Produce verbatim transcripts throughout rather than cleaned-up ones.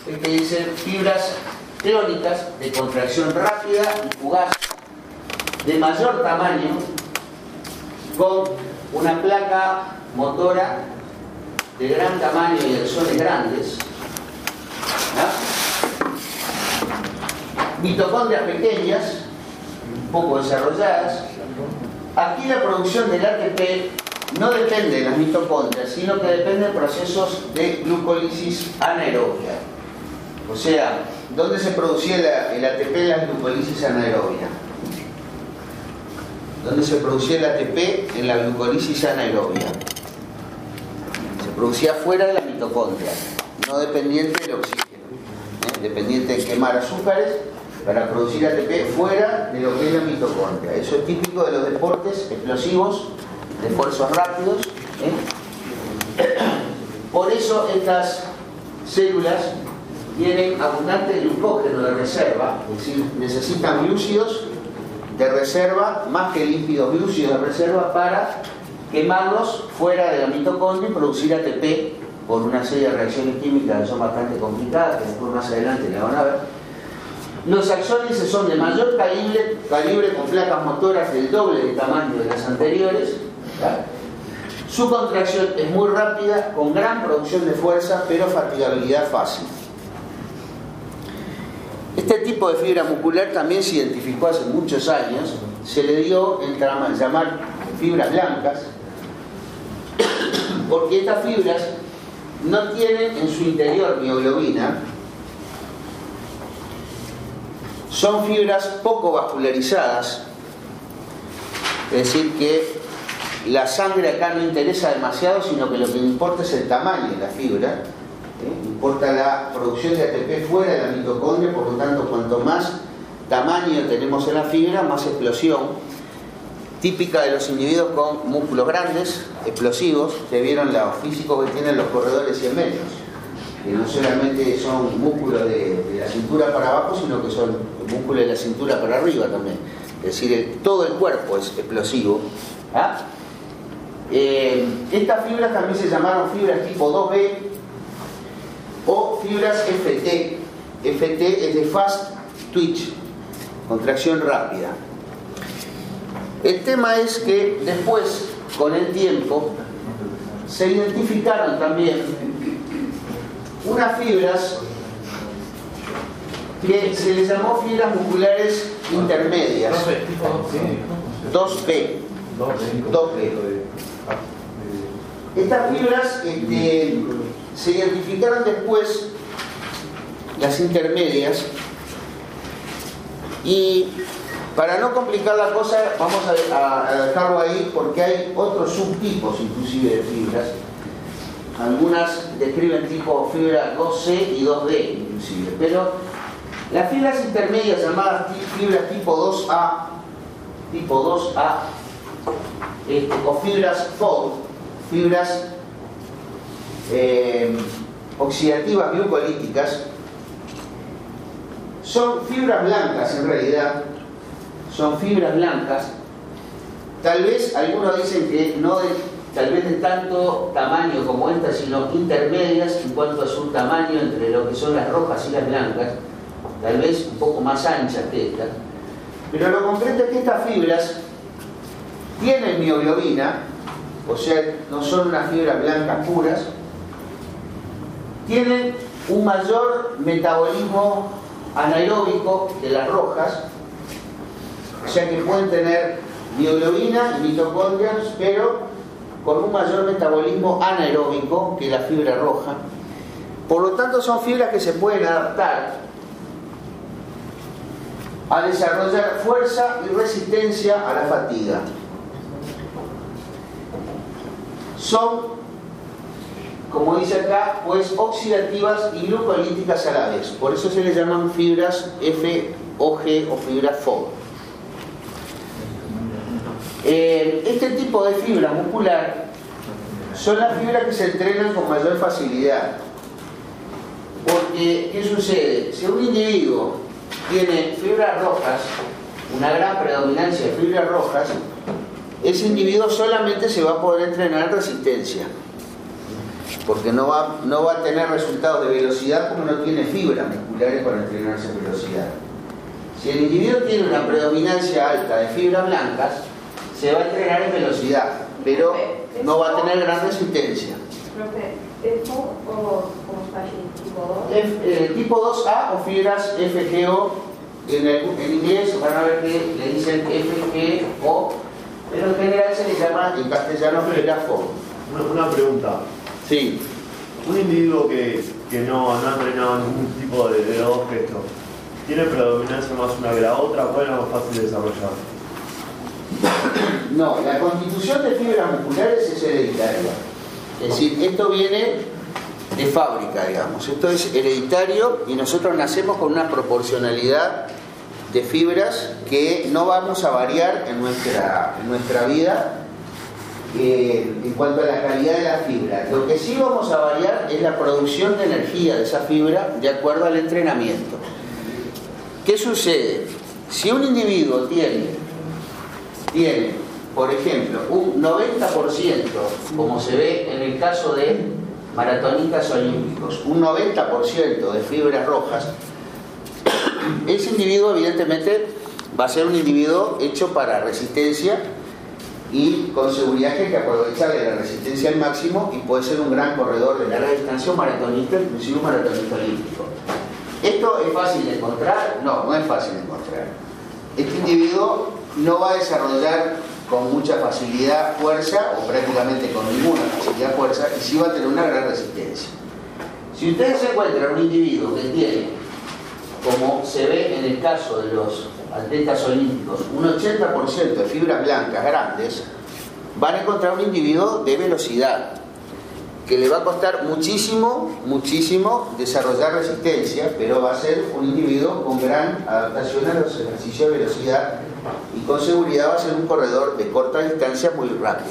el que dice fibras teóricas de contracción rápida y fugaz, de mayor tamaño, con una placa motora de gran tamaño y axones grandes, ¿no? Mitocondrias pequeñas, un poco desarrolladas. Aquí la producción del A T P no depende de las mitocondrias, sino que depende de procesos de glucólisis anaerobia. O sea, ¿dónde se producía la, el A T P en la glucólisis anaerobia? ¿Dónde se producía el A T P en la glucólisis anaerobia? Se producía fuera de la mitocondria, no dependiente del oxígeno, ¿eh? Dependiente de quemar azúcares para producir A T P fuera de lo que es la mitocondria. Eso es típico de los deportes explosivos, de esfuerzos rápidos, ¿eh? Por eso estas células tienen abundante glucógeno de reserva, es decir, necesitan glúcidos de reserva más que lípidos glúcidos de reserva para quemarlos fuera de la mitocondria y producir A T P por una serie de reacciones químicas que son bastante complicadas, que después más adelante la van a ver. Los axones son de mayor calibre, calibre con placas motoras del doble del tamaño de las anteriores, ¿verdad? Su contracción es muy rápida, con gran producción de fuerza, pero fatigabilidad fácil. Este tipo de fibra muscular también se identificó hace muchos años, se le dio el llamar fibras blancas, porque estas fibras no tienen en su interior mioglobina, son fibras poco vascularizadas, es decir que la sangre acá no interesa demasiado, sino que lo que importa es el tamaño de la fibra, ¿eh? Importa la producción de A T P fuera de la mitocondria, por lo tanto cuanto más tamaño tenemos en la fibra, más explosión, típica de los individuos con músculos grandes, explosivos. Ustedes vieron los físicos que tienen los corredores cien metros, que no solamente son músculos de, de la cintura para abajo, sino que son músculos de la cintura para arriba también, es decir, el, todo el cuerpo es explosivo, ¿ah? Eh, estas fibras también se llamaron fibras tipo dos B o fibras F T. F T es de Fast Twitch, contracción rápida. El tema es que después, con el tiempo, se identificaron también unas fibras que se les llamó fibras musculares intermedias, dos B. dos B. Estas fibras este, se identificaron después, las intermedias, y para no complicar la cosa vamos a, a dejarlo ahí, porque hay otros subtipos inclusive de fibras. Algunas describen tipo fibra dos C y dos D inclusive, pero las fibras intermedias llamadas fibras tipo dos A, tipo dos A, este, o fibras F O D, fibras eh, oxidativas glucolíticas, son fibras blancas en realidad, son fibras blancas. Tal vez algunos dicen que no de, tal vez de tanto tamaño como estas, sino intermedias en cuanto a su tamaño entre lo que son las rojas y las blancas, tal vez un poco más anchas que estas. Pero lo concreto es que estas fibras tienen mioglobina, o sea, no son unas fibras blancas puras, tienen un mayor metabolismo anaeróbico que las rojas, o sea que pueden tener mioglobina y mitocondrias, pero con un mayor metabolismo anaeróbico que la fibra roja. Por lo tanto, son fibras que se pueden adaptar a desarrollar fuerza y resistencia a la fatiga. Son, como dice acá, pues oxidativas y glucolíticas a la vez. Por eso se les llaman fibras F O G o fibras F O D. Eh, este tipo de fibra muscular son las fibras que se entrenan con mayor facilidad. Porque, ¿qué sucede? Si un individuo tiene fibras rojas, una gran predominancia de fibras rojas, ese individuo solamente se va a poder entrenar en resistencia. porque no va, no va a tener resultados de velocidad porque no tiene fibras musculares para entrenarse en velocidad. Si el individuo tiene una predominancia alta de fibras blancas, se va a entrenar en velocidad, pero no va a tener gran resistencia. ¿F o cómo está allí? ¿Tipo dos? F, eh, tipo dos A o fibras F G O. En, el, en inglés van a ver que le dicen F G O, pero en general se le llama en castellano fibra F O. Una, una pregunta. Sí. Un individuo que, que no, no ha entrenado ningún tipo de, de dos gestos, ¿tiene predominancia más una que la otra? ¿Cuál es la más fácil de desarrollar? No, la constitución de fibras musculares es hereditaria. Es decir, esto viene de fábrica, digamos. Esto es hereditario y nosotros nacemos con una proporcionalidad de fibras que no vamos a variar en nuestra, en nuestra vida eh, en cuanto a la calidad de la fibra. Lo que sí vamos a variar es la producción de energía de esa fibra de acuerdo al entrenamiento. ¿Qué sucede? Si un individuo tiene, tiene por ejemplo, un noventa por ciento, como se ve en el caso de maratonistas olímpicos, un noventa por ciento de fibras rojas, ese individuo evidentemente va a ser un individuo hecho para resistencia y con seguridad que hay que aprovecharle la resistencia al máximo y puede ser un gran corredor de larga distancia, un maratonista, inclusive un maratonista olímpico. ¿Esto es fácil de encontrar? No, no es fácil de encontrar. Este individuo no va a desarrollar con mucha facilidad fuerza, o prácticamente con ninguna facilidad fuerza, y sí va a tener una gran resistencia. Si ustedes encuentran un individuo que tiene, como se ve en el caso de los atletas olímpicos, un ochenta por ciento de fibras blancas grandes, van a encontrar un individuo de velocidad, que le va a costar muchísimo, muchísimo desarrollar resistencia, pero va a ser un individuo con gran adaptación a los ejercicios de velocidad y con seguridad va a ser un corredor de corta distancia muy rápido.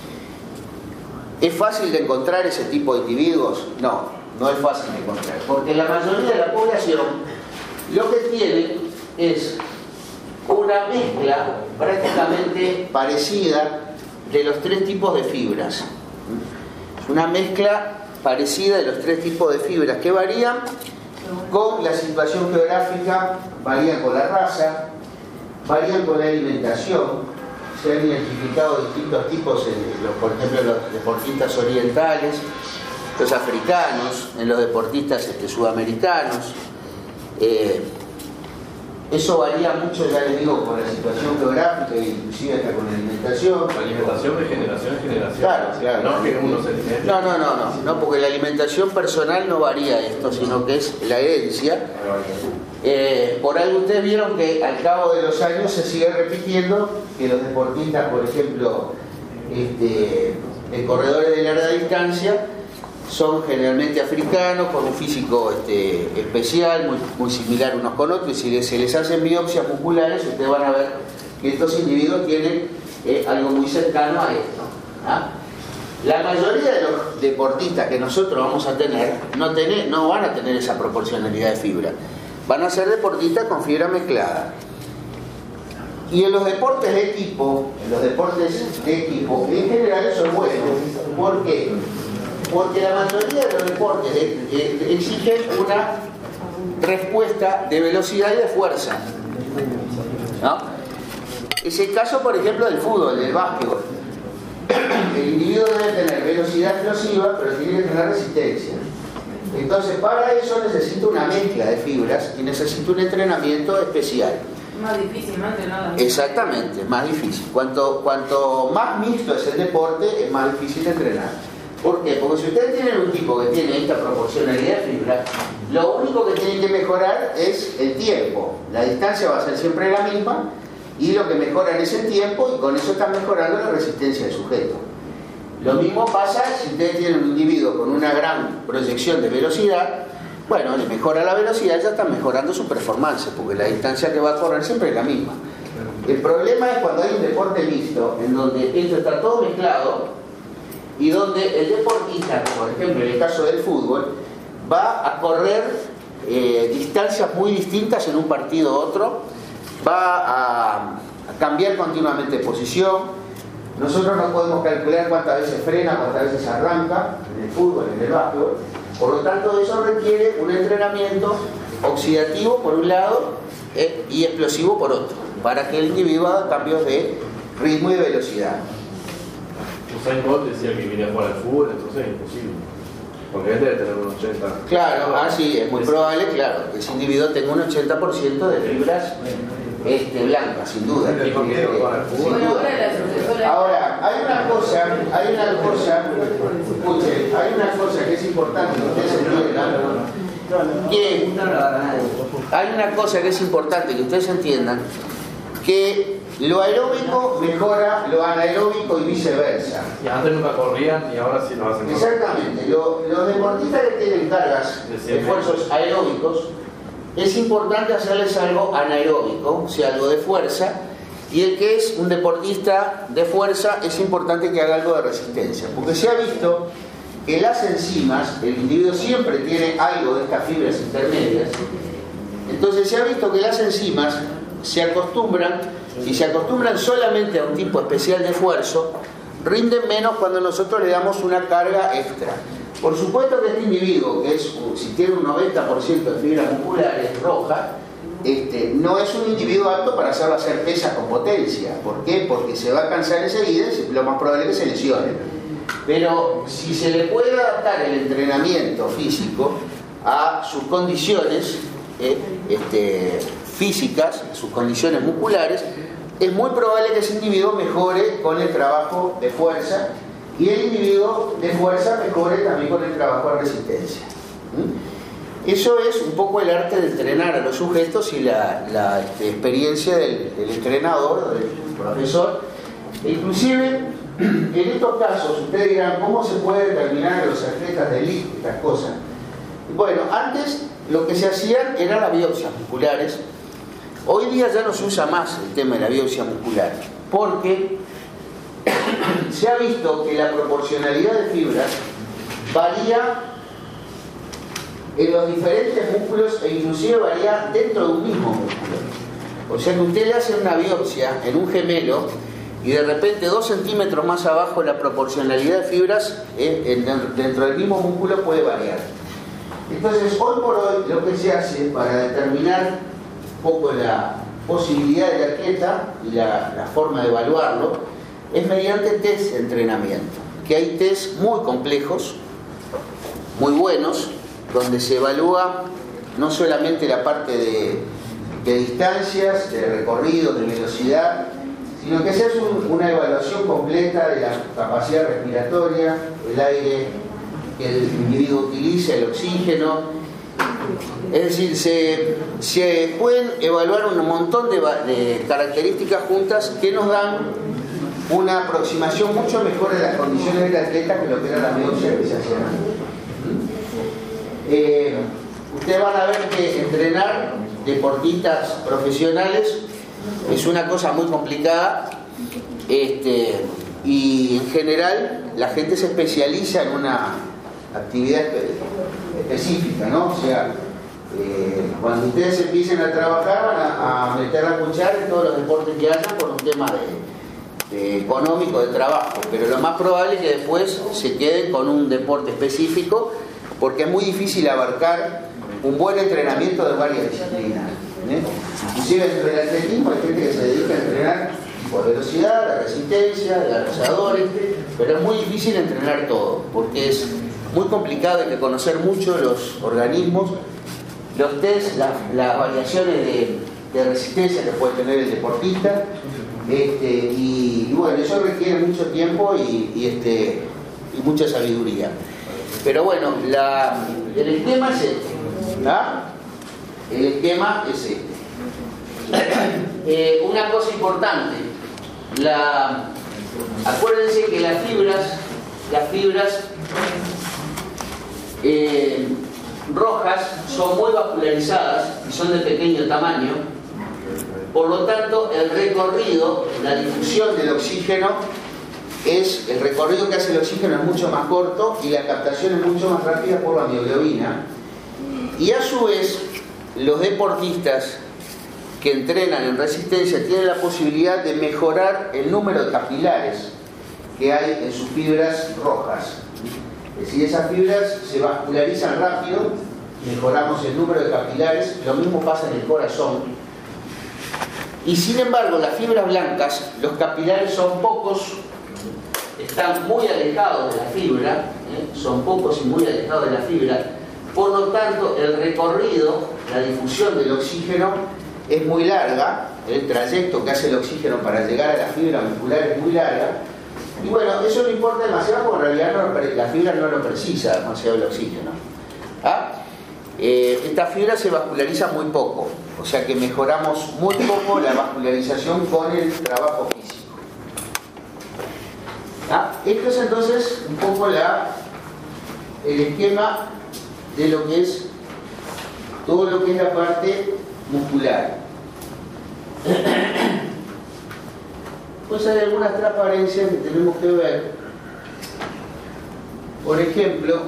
¿Es fácil de encontrar ese tipo de individuos? No, no es fácil de encontrar, porque la mayoría de la población lo que tiene es una mezcla prácticamente parecida de los tres tipos de fibras. Una mezcla parecida de los tres tipos de fibras que varían con la situación geográfica, varían con la raza, varían con la alimentación. Se han identificado distintos tipos, en los, por ejemplo, en los deportistas orientales, los africanos, en los deportistas este, sudamericanos. Eh, Eso varía mucho, ya les digo, con la situación geográfica e inclusive hasta con la alimentación. La alimentación de generación en generación. Claro, claro. No es que uno se tiene. No, no, no, no, no, porque la alimentación personal no varía esto, sino que es la herencia. Eh, por algo ustedes vieron que al cabo de los años se sigue repitiendo que los deportistas, por ejemplo, este, de corredores de larga distancia, son generalmente africanos, con un físico este, especial, muy, muy similar unos con otros, y si se les hacen biopsias musculares, ustedes van a ver que estos individuos tienen eh, algo muy cercano a esto. ¿Ah? La mayoría de los deportistas que nosotros vamos a tener no, tener, no van a tener esa proporcionalidad de fibra, van a ser deportistas con fibra mezclada. Y en los deportes de equipo, en los deportes de equipo, en general eso es bueno. ¿Por qué? Porque la mayoría de los deportes exigen una respuesta de velocidad y de fuerza, ¿no? Es el caso, por ejemplo, del fútbol, del básquetbol. El individuo debe tener velocidad explosiva, pero tiene que tener resistencia. Entonces, para eso necesita una mezcla de fibras y necesita un entrenamiento especial. Más difícil, más entrenado. Exactamente, más difícil. Cuanto, cuanto más mixto es el deporte, es más difícil de entrenar. ¿Por qué? Porque si ustedes tienen un tipo que tiene esta proporcionalidad de fibra, lo único que tienen que mejorar es el tiempo. La distancia va a ser siempre la misma y lo que mejoran es el tiempo y con eso están mejorando la resistencia del sujeto. Lo mismo pasa si ustedes tienen un individuo con una gran proyección de velocidad. Bueno, le mejora la velocidad, ya están mejorando su performance, porque la distancia que va a correr siempre es la misma. El problema es cuando hay un deporte mixto, en donde esto está todo mezclado, y donde el deportista, por ejemplo en el caso del fútbol, va a correr eh, distancias muy distintas en un partido u otro, va a, a cambiar continuamente de posición, Nosotros no podemos calcular cuántas veces frena, cuántas veces arranca en el fútbol, en el básquetbol. Por lo tanto, eso requiere un entrenamiento oxidativo por un lado eh, y explosivo por otro, para que el individuo haga cambios de ritmo y de velocidad. Usain Bolt decía que quería jugar al fútbol, entonces es imposible. Porque él debe tener un ochenta. Claro, ah, sí, es muy probable, claro, que ese individuo tenga un ochenta por ciento de fibras este, blancas, sin duda. ¿Y por qué no juega al fútbol? Ahora, hay una cosa, hay una cosa, escuchen, hay una cosa que es importante que ustedes entiendan, que hay una cosa que es importante que ustedes entiendan, que lo aeróbico mejora lo anaeróbico y viceversa. Y antes nunca corrían y ahora sí lo hacen. Exactamente, lo, los deportistas que tienen cargas, esfuerzos aeróbicos, es importante hacerles algo anaeróbico, o sea, algo de fuerza, y el que es un deportista de fuerza es importante que haga algo de resistencia, porque se ha visto que las enzimas, el individuo siempre tiene algo de estas fibras intermedias, entonces se ha visto que las enzimas se acostumbran, y se acostumbran solamente a un tipo especial de esfuerzo, rinden menos cuando nosotros le damos una carga extra. Por supuesto que este individuo, que es, si tiene un noventa por ciento de fibras musculares rojas, este, no es un individuo apto para hacerlo hacer pesas con potencia. ¿Por qué? Porque se va a cansar enseguida y lo más probable es que se lesione. Pero si se le puede adaptar el entrenamiento físico a sus condiciones eh, este, físicas, sus condiciones musculares, es muy probable que ese individuo mejore con el trabajo de fuerza y el individuo de fuerza mejore también con el trabajo de resistencia. ¿Mm? Eso es un poco el arte de entrenar a los sujetos y la, la este, experiencia del, del entrenador, del profesor. E inclusive, en estos casos, ustedes dirán, ¿cómo se puede determinar a los atletas de élite estas cosas? Bueno, antes lo que se hacían eran las biopsias musculares. Hoy día ya no se usa más el tema de la biopsia muscular, porque se ha visto que la proporcionalidad de fibras varía en los diferentes músculos e inclusive varía dentro de un mismo músculo. O sea que usted le hace una biopsia en un gemelo y de repente dos centímetros más abajo la proporcionalidad de fibras eh, en, dentro del mismo músculo puede variar. Entonces, hoy por hoy lo que se hace para determinar un poco la posibilidad del atleta y la, la forma de evaluarlo es mediante test de entrenamiento, que hay test muy complejos, muy buenos, donde se evalúa no solamente la parte de, de distancias, de recorrido, de velocidad, sino que se hace un, una evaluación completa de la capacidad respiratoria, el aire que el individuo utiliza, el oxígeno. Es decir, se, se pueden evaluar un montón de, de características juntas que nos dan una aproximación mucho mejor de las condiciones del atleta que lo que era la biopsia que se hacía antes. Eh, ustedes van a ver que entrenar deportistas profesionales es una cosa muy complicada, este, y en general la gente se especializa en una actividad específica, ¿no? O sea, eh, cuando ustedes empiecen a trabajar van a, a meter la cuchara en todos los deportes que hayan por un tema de, de económico, de trabajo, pero lo más probable es que después se queden con un deporte específico, porque es muy difícil abarcar un buen entrenamiento de varias disciplinas, ¿eh? Inclusive dentro del atletismo hay gente que se dedica a entrenar por velocidad, la resistencia, de lanzadores, pero es muy difícil entrenar todo, porque es muy complicado, hay que conocer mucho los organismos, los test, las, las variaciones de, de resistencia que puede tener el deportista, este, y, y bueno, eso requiere mucho tiempo y, y, este, y mucha sabiduría. Pero bueno, la, el esquema es este, ¿verdad? El esquema es este. eh, una cosa importante, la, acuérdense que las fibras, las fibras eh, rojas son muy vascularizadas y son de pequeño tamaño, por lo tanto el recorrido, la difusión del oxígeno es, el recorrido que hace el oxígeno es mucho más corto y la captación es mucho más rápida por la mioglobina, y a su vez los deportistas que entrenan en resistencia tienen la posibilidad de mejorar el número de capilares que hay en sus fibras rojas. Es decir, esas fibras se vascularizan rápido, mejoramos el número de capilares, lo mismo pasa en el corazón. Y sin embargo, las fibras blancas, los capilares son pocos, están muy alejados de la fibra, ¿eh? son pocos y muy alejados de la fibra, por lo tanto el recorrido, la difusión del oxígeno es muy larga, el trayecto que hace el oxígeno para llegar a la fibra muscular es muy larga, y bueno, eso no importa demasiado porque en realidad no, la fibra no lo precisa demasiado el oxígeno. ¿Ah? Eh, esta fibra se vasculariza muy poco, o sea que mejoramos muy poco la vascularización con el trabajo físico. ¿Ah? Esto es entonces un poco la, el esquema de lo que es todo lo que es la parte muscular. Pues hay algunas transparencias que tenemos que ver. Por ejemplo,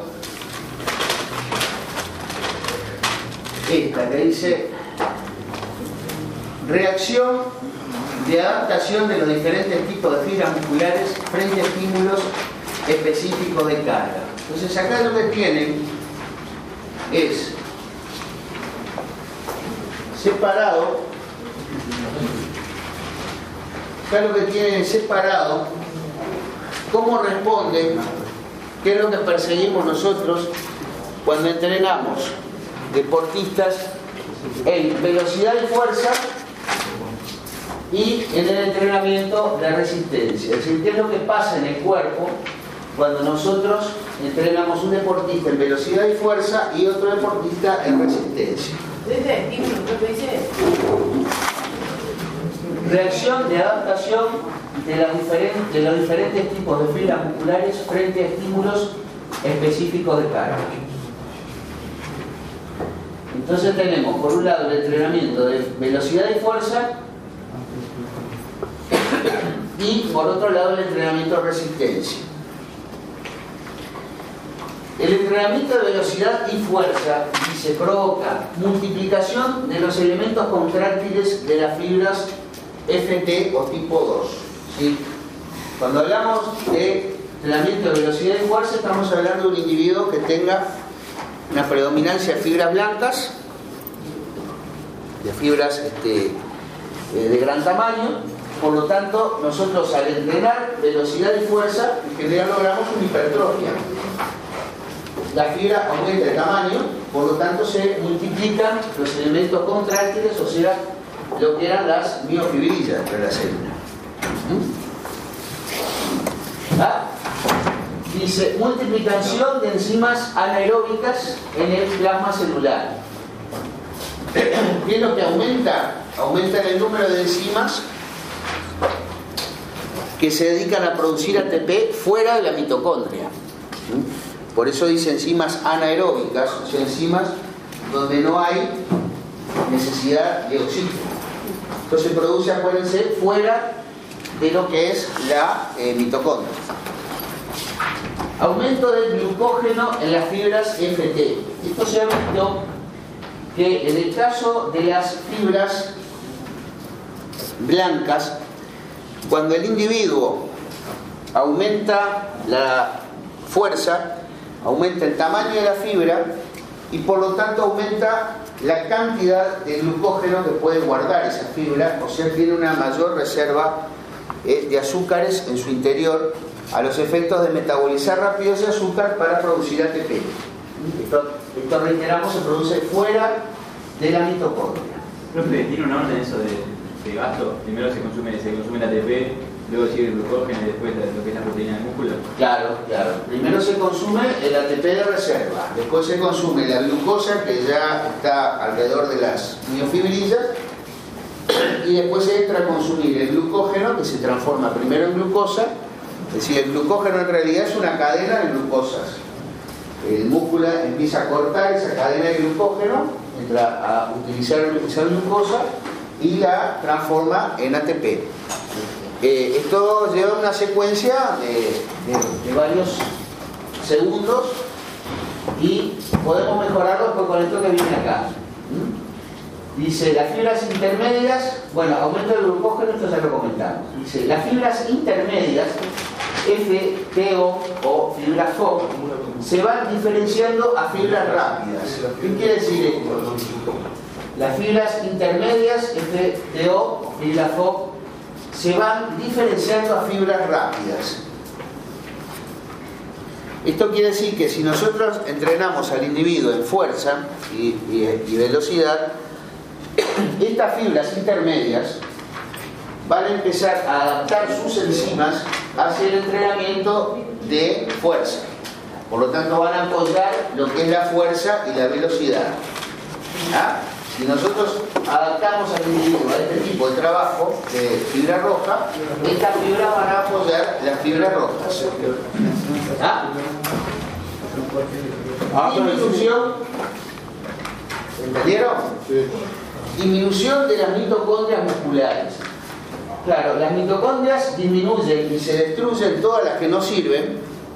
esta que dice reacción de adaptación de los diferentes tipos de fibras musculares frente a estímulos específicos de carga. Entonces acá lo que tienen es separado, acá lo que tienen es separado cómo responden, qué es lo que perseguimos nosotros cuando entrenamos deportistas en velocidad y fuerza y en el entrenamiento de resistencia. Es decir, qué es lo que pasa en el cuerpo cuando nosotros entrenamos un deportista en velocidad y fuerza y otro deportista en resistencia. ¿Desde estímulo qué dice? Reacción de adaptación de, las diferentes, de los diferentes tipos de fibras musculares frente a estímulos específicos de carga. Entonces tenemos por un lado el entrenamiento de velocidad y fuerza y por otro lado el entrenamiento de resistencia. El entrenamiento de velocidad y fuerza se provoca multiplicación de los elementos contráctiles de las fibras F T o tipo dos. ¿Sí? Cuando hablamos de entrenamiento de velocidad y fuerza estamos hablando de un individuo que tenga una predominancia de fibras blancas, de fibras este, de gran tamaño. Por lo tanto, nosotros al entrenar velocidad y fuerza, en general logramos una hipertrofia. La fibra aumenta de tamaño, por lo tanto se multiplican los elementos contráctiles, o sea, lo que eran las miofibrillas de la célula. ¿Ah? Dice, multiplicación de enzimas anaeróbicas en el plasma celular. ¿Qué es lo que aumenta? Aumenta el número de enzimas que se dedican a producir A T P fuera de la mitocondria. Por eso dice enzimas anaeróbicas, o sea, enzimas donde no hay necesidad de oxígeno. Entonces se produce, acuérdense, fuera de lo que es la eh, mitocondria. Aumento del glucógeno en las fibras F T. Esto se ha visto que en el caso de las fibras blancas, cuando el individuo aumenta la fuerza, aumenta el tamaño de la fibra y por lo tanto aumenta la cantidad de glucógeno que puede guardar esa fibra, o sea, tiene una mayor reserva eh, de azúcares en su interior a los efectos de metabolizar rápido ese azúcar para producir A T P. Esto, esto reiteramos, se produce fuera de la mitocondria. Profe, ¿tiene un orden eso de, de gasto? Primero se consume, se consume el A T P, luego sigue el glucógeno y después lo que es la proteína del músculo. Claro, claro. Primero se consume el A T P de reserva, después se consume la glucosa, que ya está alrededor de las miofibrillas, y después se entra a consumir el glucógeno, que se transforma primero en glucosa. Es decir, el glucógeno en realidad es una cadena de glucosas. El músculo empieza a cortar esa cadena de glucógeno, entra a utilizar esa glucosa y la transforma en A T P. Eh, esto lleva una secuencia de, de, de varios segundos y podemos mejorarlo después con esto que viene acá. ¿Mm? Dice, las fibras intermedias, bueno, aumento del glucógeno, esto ya lo comentamos. Dice, las fibras intermedias F T O o fibras F O se van diferenciando a fibras rápidas. ¿Qué quiere decir esto? Las fibras intermedias, F T O o fibras F O, se van diferenciando a fibras rápidas. Esto quiere decir que si nosotros entrenamos al individuo en fuerza y, y, y velocidad, estas fibras intermedias van a empezar a adaptar sus enzimas hacia el entrenamiento de fuerza. Por lo tanto, van a apoyar lo que es la fuerza y la velocidad. ¿Ah? Si nosotros adaptamos al individuo a este tipo de trabajo de fibra roja, estas fibras van a apoyar las fibras rojas. ¿Ah? Disminución. ¿Entendieron? Disminución de las mitocondrias musculares. Claro, las mitocondrias disminuyen y se destruyen todas las que no sirven,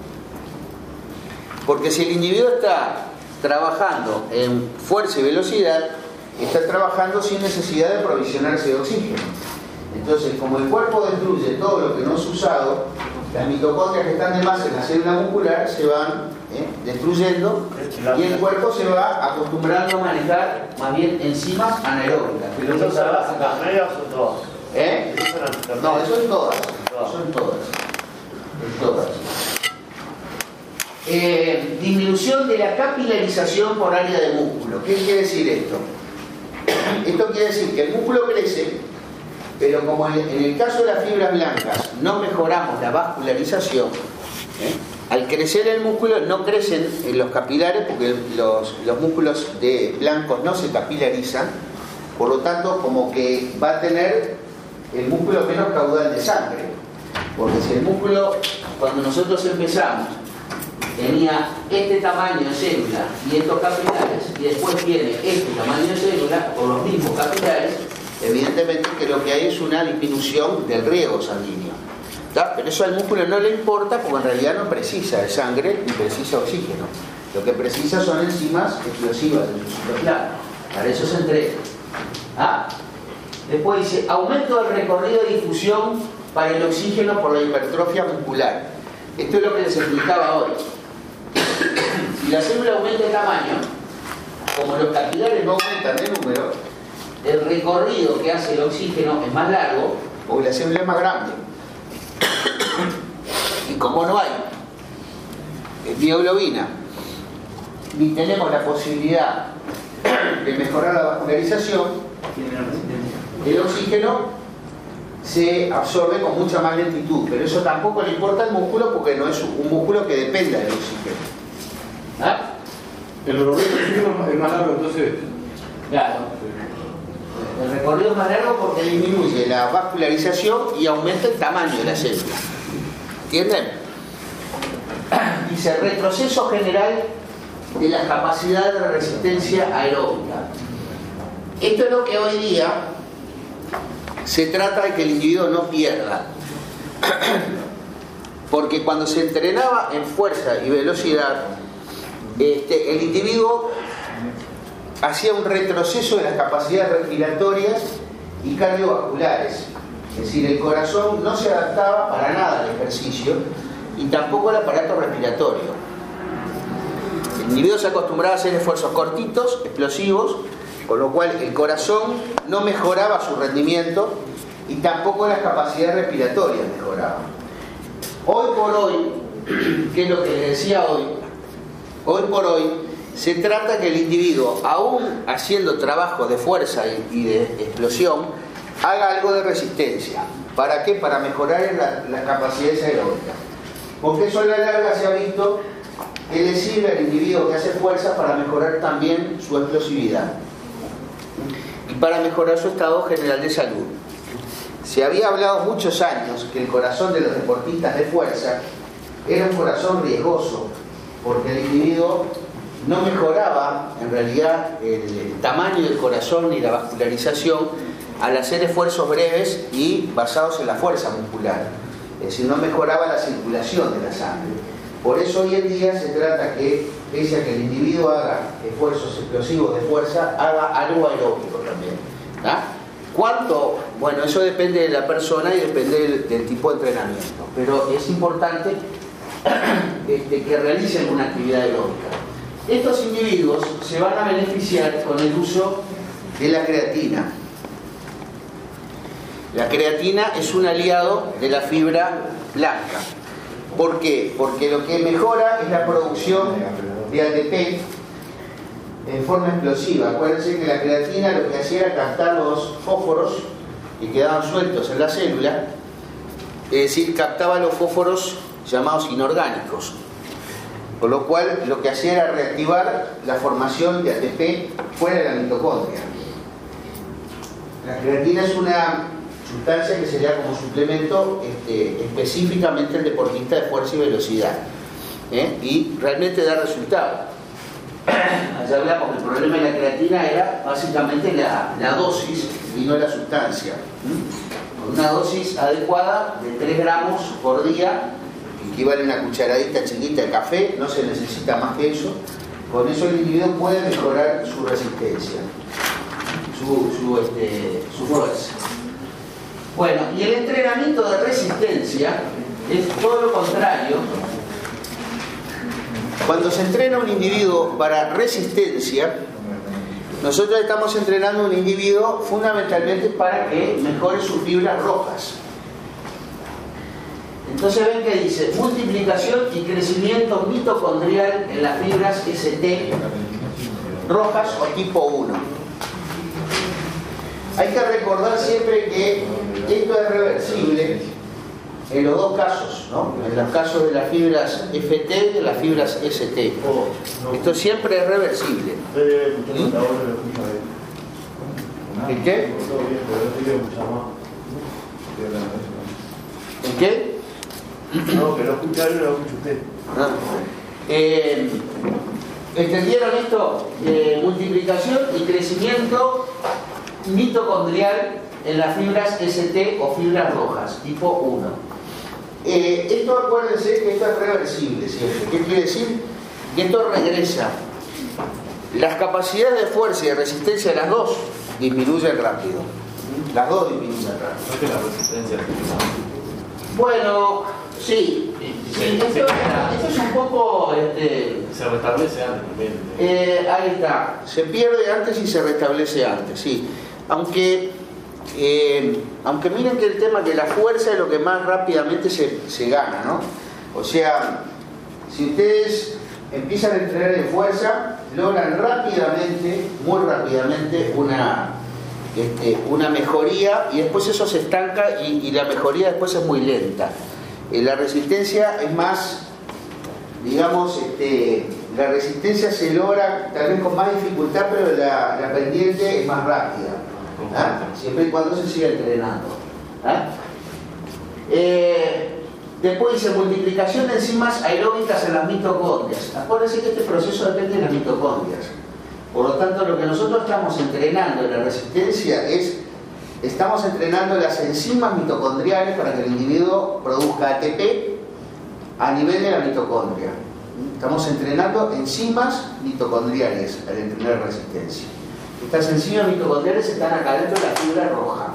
porque si el individuo está trabajando en fuerza y velocidad, está trabajando sin necesidad de provisionarse de oxígeno. Entonces, como el cuerpo destruye todo lo que no es usado, las mitocondrias que están de más en la célula muscular se van ¿eh? destruyendo y el cuerpo se va acostumbrando a manejar más bien enzimas anaeróbicas. ¿Pero eso son las intermedias o todas? ¿Eh? No, eso en todas. Eso en todas. En todas. Eh, disminución de la capilarización por área de músculo. ¿Qué quiere decir esto? Esto quiere decir que el músculo crece, pero como en el caso de las fibras blancas no mejoramos la vascularización, ¿eh? Al crecer el músculo no crecen en los capilares porque los, los músculos de blancos no se capilarizan, por lo tanto como que va a tener el músculo menos caudal de sangre, porque si el músculo cuando nosotros empezamos tenía este tamaño de célula y estos capilares y después tiene este tamaño de célula con los mismos capilares, evidentemente que lo que hay es una disminución del riego sanguíneo. ¿Tá? Pero eso al músculo no le importa porque en realidad no precisa de sangre ni precisa oxígeno. Lo que precisa son enzimas explosivas del citoplasma. Para eso se entrena. ¿Ah? Después dice aumento del recorrido de difusión para el oxígeno por la hipertrofia muscular. Esto es lo que les explicaba hoy. Si la célula aumenta de tamaño, como los capilares no aumentan de número, el recorrido que hace el oxígeno es más largo porque la célula es más grande. Y como no hay bioglobina ni tenemos la posibilidad de mejorar la vascularización, el oxígeno se absorbe con mucha más lentitud, pero eso tampoco le importa al músculo porque no es un músculo que dependa del oxígeno. ¿Ah? El recorrido del oxígeno es más largo, entonces. Claro. El recorrido es más largo porque disminuye la vascularización y aumenta el tamaño de la célula. ¿Entienden? Dice retroceso general de la capacidad de resistencia aeróbica. Esto es lo que hoy día se trata de que el individuo no pierda. Porque cuando se entrenaba en fuerza y velocidad, este, el individuo hacía un retroceso de las capacidades respiratorias y cardiovasculares. Es decir, el corazón no se adaptaba para nada al ejercicio y tampoco al aparato respiratorio. El individuo se acostumbraba a hacer esfuerzos cortitos, explosivos, con lo cual el corazón no mejoraba su rendimiento y tampoco las capacidades respiratorias mejoraban. Hoy por hoy, que es lo que les decía hoy, hoy por hoy se trata que el individuo, aún haciendo trabajo de fuerza y de explosión, haga algo de resistencia. ¿Para qué? Para mejorar las la capacidades aeróbicas. Porque eso a la larga se ha visto que le sirve al individuo que hace fuerza para mejorar también su explosividad y para mejorar su estado general de salud. Se había hablado muchos años que el corazón de los deportistas de fuerza era un corazón riesgoso, porque el individuo no mejoraba en realidad el tamaño del corazón ni la vascularización al hacer esfuerzos breves y basados en la fuerza muscular. Es decir, no mejoraba la circulación de la sangre. Por eso hoy en día se trata que, pese a que el individuo haga esfuerzos explosivos de fuerza, haga algo aeróbico también. ¿Ah? ¿Cuánto? Bueno, eso depende de la persona y depende del, del tipo de entrenamiento, pero es importante este, que realicen una actividad aeróbica. Estos individuos se van a beneficiar con el uso de la creatina. La creatina es un aliado de la fibra blanca. ¿Por qué? Porque lo que mejora es la producción de A T P en forma explosiva. Acuérdense que la creatina lo que hacía era captar los fósforos que quedaban sueltos en la célula, es decir, captaba los fósforos llamados inorgánicos, con lo cual lo que hacía era reactivar la formación de A T P fuera de la mitocondria. La creatina es una sustancia que sería como suplemento este, específicamente el deportista de fuerza y velocidad, ¿eh? Y realmente da resultado. Allá hablamos que el problema de la creatina era básicamente la, la dosis y no la sustancia. Con una dosis adecuada de tres gramos por día, que equivale a una cucharadita chiquita de café, no se necesita más que eso. Con eso el individuo puede mejorar su resistencia, su, su, este, su fuerza. Bueno, y el entrenamiento de resistencia es todo lo contrario. Cuando se entrena un individuo para resistencia, nosotros estamos entrenando a un individuo fundamentalmente para que mejore sus fibras rojas. Entonces ven que dice multiplicación y crecimiento mitocondrial en las fibras S T rojas o tipo uno. Hay que recordar siempre que esto es reversible en los dos casos, ¿no? En los casos de las fibras F T y de las fibras S T. Esto siempre es reversible. ¿En qué? ¿En qué? No, que lo escucha él, no lo escucha usted. Ah. Eh, ¿Entendieron esto? Eh, multiplicación y crecimiento mitocondrial en las fibras S T o fibras rojas, tipo uno. Eh, esto acuérdense que esto es reversible siempre. ¿Qué quiere decir? Que esto regresa. Las capacidades de fuerza y de resistencia de las dos disminuyen rápido. Las dos disminuyen rápido. ¿No es que la resistencia Bueno, sí. Sí, esto, esto es un poco... Este, se restablece antes también? Eh, ahí está. Se pierde antes y se restablece antes, sí. Aunque... Eh, aunque miren que el tema que la fuerza es lo que más rápidamente se, se gana, ¿no? O sea, si ustedes empiezan a entrenar en fuerza, logran rápidamente, muy rápidamente, una, este, una mejoría y después eso se estanca y, y la mejoría después es muy lenta. Eh, la resistencia es más, digamos, este, la resistencia se logra tal vez con más dificultad, pero la, la pendiente es más rápida. ¿Ah? Siempre y cuando se siga entrenando. ¿Ah? Eh, después dice multiplicación de enzimas aeróbicas en las mitocondrias. Acuérdense que este proceso depende de las mitocondrias. Por lo tanto, lo que nosotros estamos entrenando en la resistencia es, estamos entrenando las enzimas mitocondriales para que el individuo produzca A T P a nivel de la mitocondria. Estamos entrenando enzimas mitocondriales al entrenar resistencia. Estas enzimas mitocondriales están acá dentro de la fibra roja.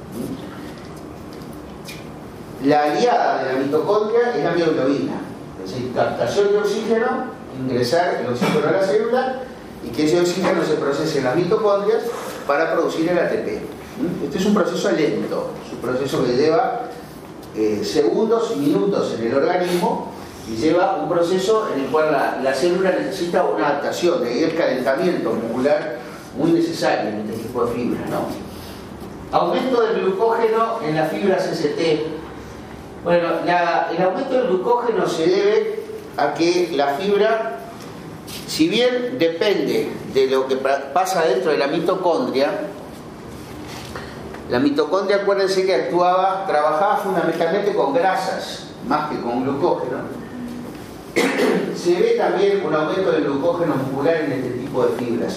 La aliada de la mitocondria es la mioglobina, es decir, captación de oxígeno, ingresar el oxígeno a la célula y que ese oxígeno se procese en las mitocondrias para producir el A T P. Este es un proceso lento, es un proceso que lleva eh, segundos y minutos en el organismo y lleva un proceso en el cual la, la célula necesita una adaptación, de ahí el calentamiento muscular muy necesario en este tipo de fibras, ¿no? Aumento del glucógeno en las fibras S T. Bueno, la, el aumento del glucógeno se debe a que la fibra, si bien depende de lo que pasa dentro de la mitocondria, la mitocondria, acuérdense que actuaba, trabajaba fundamentalmente con grasas, más que con glucógeno. Se ve también un aumento del glucógeno muscular en este tipo de fibras.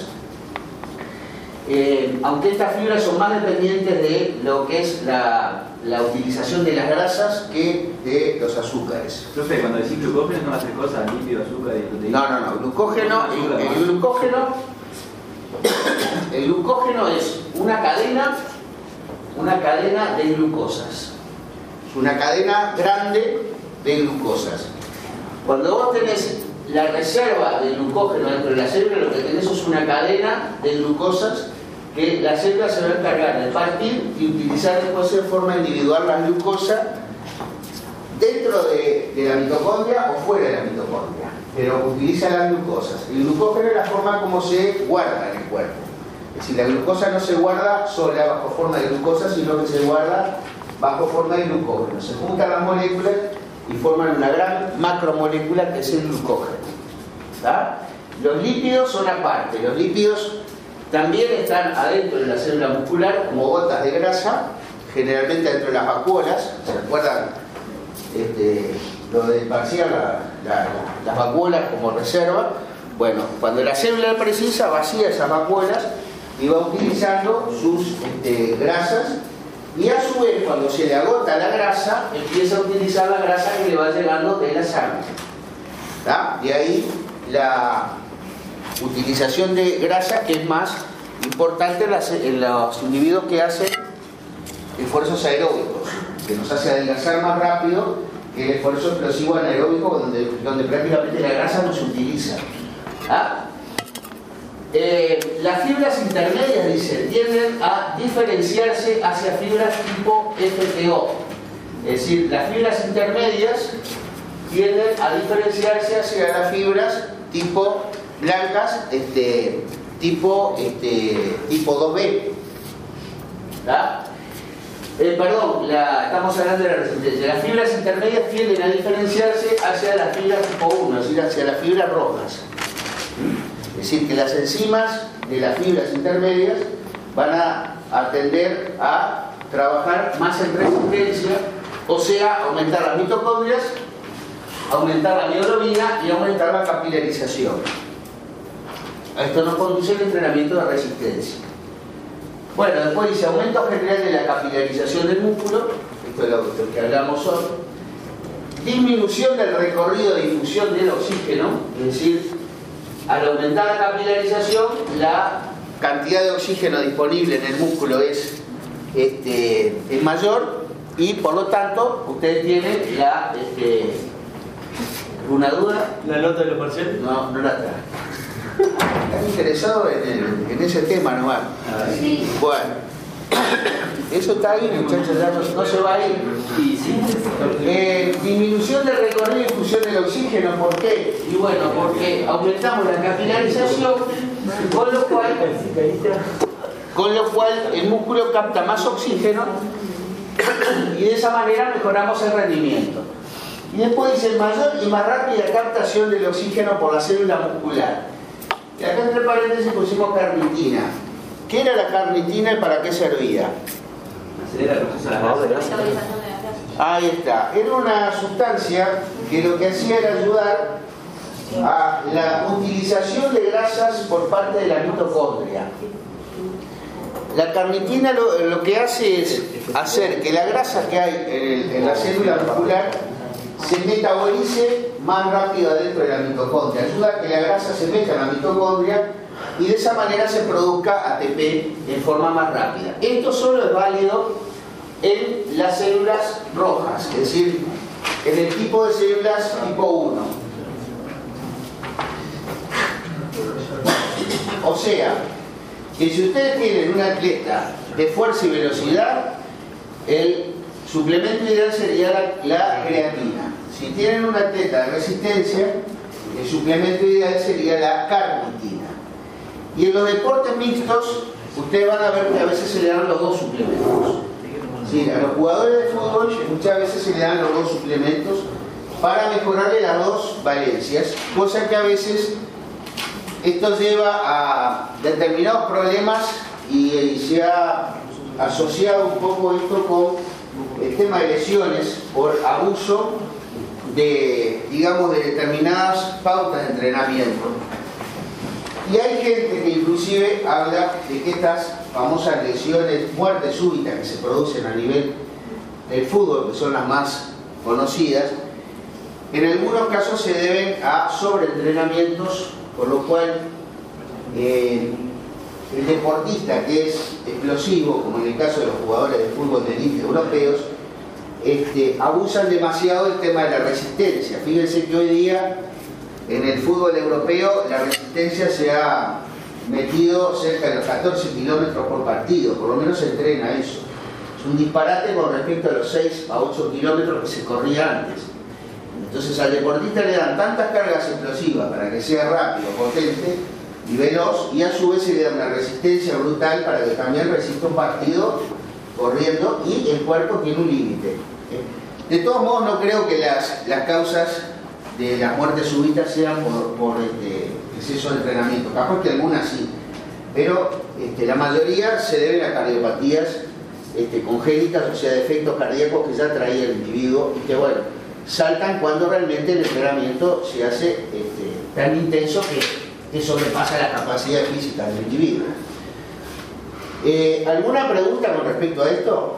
Eh, aunque estas fibras son más dependientes de lo que es la, la utilización de las grasas que de los azúcares. Profe, cuando decís glucógeno no hace cosas, lípido, azúcar y proteína. No, no, no. Glucógeno, el, el glucógeno, el glucógeno es una cadena una cadena de glucosas. Es una cadena grande de glucosas. Cuando vos tenés la reserva de glucógeno dentro de la célula, lo que tenés es una cadena de glucosas que la célula se va a encargar de partir y utilizar después en forma individual la glucosa dentro de, de la mitocondria o fuera de la mitocondria, pero utiliza las glucosas. El glucógeno es la forma como se guarda en el cuerpo. Es decir, la glucosa no se guarda sola bajo forma de glucosa, sino que se guarda bajo forma de glucógeno. Se juntan las moléculas y forman una gran macromolécula que es el glucógeno. ¿Tá? Los lípidos son aparte. Los lípidos también están adentro de la célula muscular como gotas de grasa, generalmente dentro de las vacuolas. ¿Se acuerdan este, lo de vaciar la, la, las vacuolas como reserva? Bueno, cuando la célula precisa, vacía esas vacuolas y va utilizando sus este, grasas, y a su vez cuando se le agota la grasa empieza a utilizar la grasa que le va llegando de la sangre. ¿Tá? De ahí la utilización de grasa, que es más importante en, las, en los individuos que hacen esfuerzos aeróbicos, que nos hace adelgazar más rápido que el esfuerzo explosivo anaeróbico, donde, donde prácticamente la grasa no se utiliza. ¿Ah? Eh, las fibras intermedias, dice, tienden a diferenciarse hacia fibras tipo F T O. Es decir, las fibras intermedias tienden a diferenciarse hacia las fibras tipo blancas, este, tipo, este, tipo dos B. ¿Ah? Eh, perdón, la, estamos hablando de la resistencia. Las fibras intermedias tienden a diferenciarse hacia las fibras tipo uno, es decir, hacia las fibras rojas. Es decir, que las enzimas de las fibras intermedias van a, a tender a trabajar más en resistencia, o sea, aumentar las mitocondrias, aumentar la mioglobina y aumentar la capilarización. A esto nos conduce el entrenamiento de resistencia. Bueno, después dice aumento general de la capilarización del músculo, esto es lo, lo que hablamos hoy. Disminución del recorrido de difusión del oxígeno, es decir, al aumentar la capilarización, la cantidad de oxígeno disponible en el músculo es, este, es mayor, y por lo tanto ustedes tienen la este, ¿una duda? ¿La nota de los parciales? No, no la trae. ¿Están interesados en, el, en ese tema, no van? Sí. Bueno, eso está ahí, muchachos, ya no, no se va a ir. Eh, disminución del recorrido y difusión del oxígeno, ¿por qué? Y bueno, porque aumentamos la capilarización, con lo cual, con lo cual el músculo capta más oxígeno y de esa manera mejoramos el rendimiento. Y después dice mayor y más rápida captación del oxígeno por la célula muscular. Y acá entre paréntesis pusimos carnitina. ¿Qué era la carnitina y para qué servía? Acelera el proceso de las grasas. Ahí está. Era una sustancia que lo que hacía era ayudar a la utilización de grasas por parte de la mitocondria. La carnitina lo, lo que hace es hacer que la grasa que hay en, el, en la célula muscular se metabolice más rápido dentro de la mitocondria. Ayuda a que la grasa se meta en la mitocondria y de esa manera se produzca A T P en forma más rápida. Esto solo es válido en las células rojas, es decir, en el tipo de células tipo uno. O sea, que si ustedes tienen un atleta de fuerza y velocidad, el suplemento ideal sería la, la creatina. Si tienen un atleta de resistencia, el suplemento ideal sería la carnitina. Y en los deportes mixtos, ustedes van a ver que a veces se le dan los dos suplementos. Sí, a los jugadores de fútbol muchas veces se le dan los dos suplementos para mejorarle las dos valencias, cosa que a veces esto lleva a determinados problemas y, y se ha asociado un poco esto con el tema de lesiones por abuso de, digamos, de determinadas pautas de entrenamiento. Y hay gente que inclusive habla de que estas famosas lesiones, muertes súbitas que se producen a nivel del fútbol, que son las más conocidas, en algunos casos se deben a sobreentrenamientos, por lo cual eh, el deportista que es explosivo, como en el caso de los jugadores de fútbol de élite europeos, este, abusan demasiado del tema de la resistencia. Fíjense que hoy día en el fútbol europeo la resistencia se ha metido cerca de los catorce kilómetros por partido, por lo menos se entrena eso. Es un disparate con respecto a los seis a ocho kilómetros que se corría antes. Entonces al deportista le dan tantas cargas explosivas para que sea rápido, potente y veloz, y a su vez se le da una resistencia brutal para que también resista un partido corriendo, y el cuerpo tiene un límite. De todos modos, no creo que las, las causas de las muertes súbitas sean por, por este, exceso de entrenamiento. Capaz que algunas sí, pero este, la mayoría se deben a cardiopatías este, congénitas, o sea, defectos cardíacos que ya traía el individuo y que, bueno, saltan cuando realmente el entrenamiento se hace este, tan intenso que, que sobrepasa la capacidad física del individuo. Eh, ¿Alguna pregunta con respecto a esto?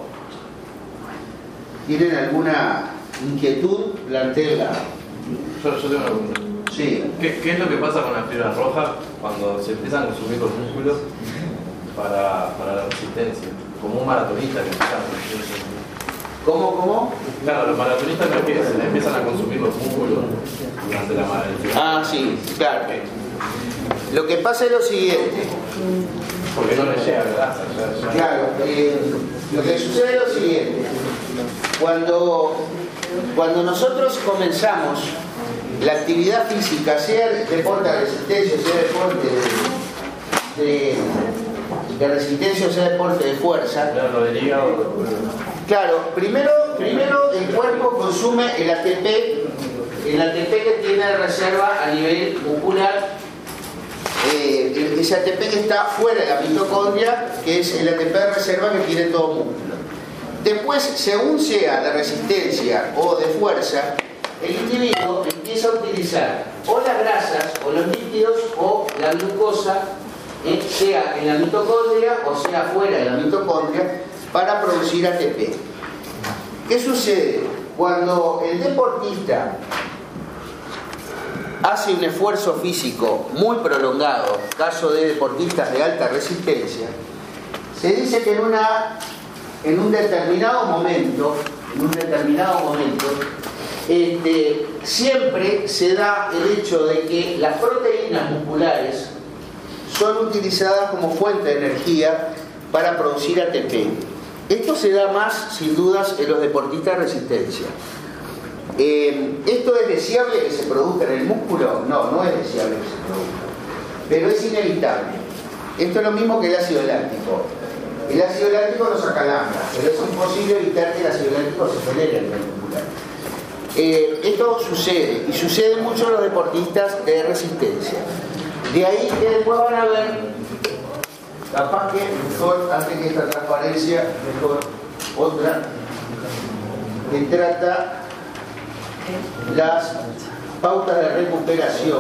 ¿Tienen alguna inquietud? Plantéenla. Yo, yo tengo una pregunta. Sí. ¿Qué, ¿Qué es lo que pasa con las fibras rojas cuando se empiezan a consumir los músculos para, para la resistencia? Como un maratonista que empieza a consumir. ¿Cómo, cómo? Claro, los maratonistas no empiezan, empiezan a consumir los músculos durante la maratón. Ah, sí, claro. Lo que pasa es lo siguiente. Porque no les llega grasa. Ya, ya. Claro, eh, lo que sucede es lo siguiente. Cuando, cuando nosotros comenzamos la actividad física, sea deporte de resistencia, sea deporte de, de, de resistencia o sea deporte de fuerza, Claro, lo del hígado. claro, primero, primero el cuerpo consume el A T P, el A T P que tiene de reserva a nivel muscular, eh, ese A T P que está fuera de la mitocondria, que es el A T P de reserva que tiene todo músculo. Después, según sea de resistencia o de fuerza, el individuo empieza a utilizar o las grasas o los lípidos o la glucosa, eh, sea en la mitocondria o sea fuera de la mitocondria, para producir A T P. ¿Qué sucede? Cuando el deportista hace un esfuerzo físico muy prolongado, caso de deportistas de alta resistencia, se dice que en, una, en un determinado momento, en un determinado momento, este, siempre se da el hecho de que las proteínas musculares son utilizadas como fuente de energía para producir A T P. Esto se da más, sin dudas, en los deportistas de resistencia. Eh, ¿Esto es deseable que se produzca en el músculo? No, no es deseable que se produzca, pero es inevitable. Esto es lo mismo que el ácido láctico. El ácido láctico nos acalambra, pero es imposible evitar que el ácido láctico se genere a nivel muscular. Eh, esto sucede, y sucede mucho en los deportistas de resistencia. De ahí que después van a ver, capaz que mejor, antes que esta transparencia, mejor otra, que trata las pautas de recuperación.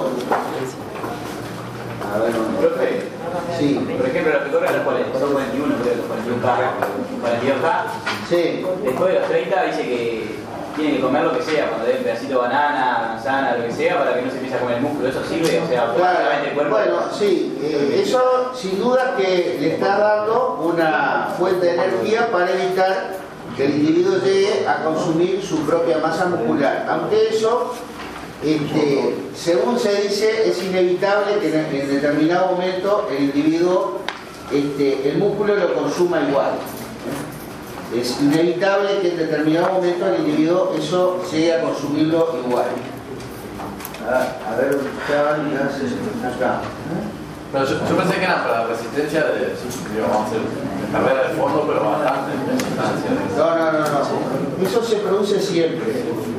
A ver, Profe, sí. por ejemplo, los que corren a los cuarenta, son cuarenta y uno, creo, los cuarenta y uno K, cuarenta y dos K, Sí. después de los treinta dice que tienen que comer lo que sea, cuando den un pedacito de banana, manzana, lo que sea, para que no se empiece a comer el músculo. ¿Eso sirve? O sea, Claro, el cuerpo. bueno, sí, eh, eso sin duda que le está dando una fuente de energía para evitar que el individuo llegue a consumir su propia masa muscular. Aunque eso, este, según se dice, es inevitable que en, en determinado momento el individuo, este, el músculo lo consuma igual. Es inevitable que en determinado momento el individuo eso llegue a consumirlo igual. A, a ver, ¿dónde estaban? Acá. Pero yo, yo pensé que era para la resistencia de, digo, vamos a hacer carrera de fondo, pero bastante en distancia. No, no, no, no. Eso se produce siempre.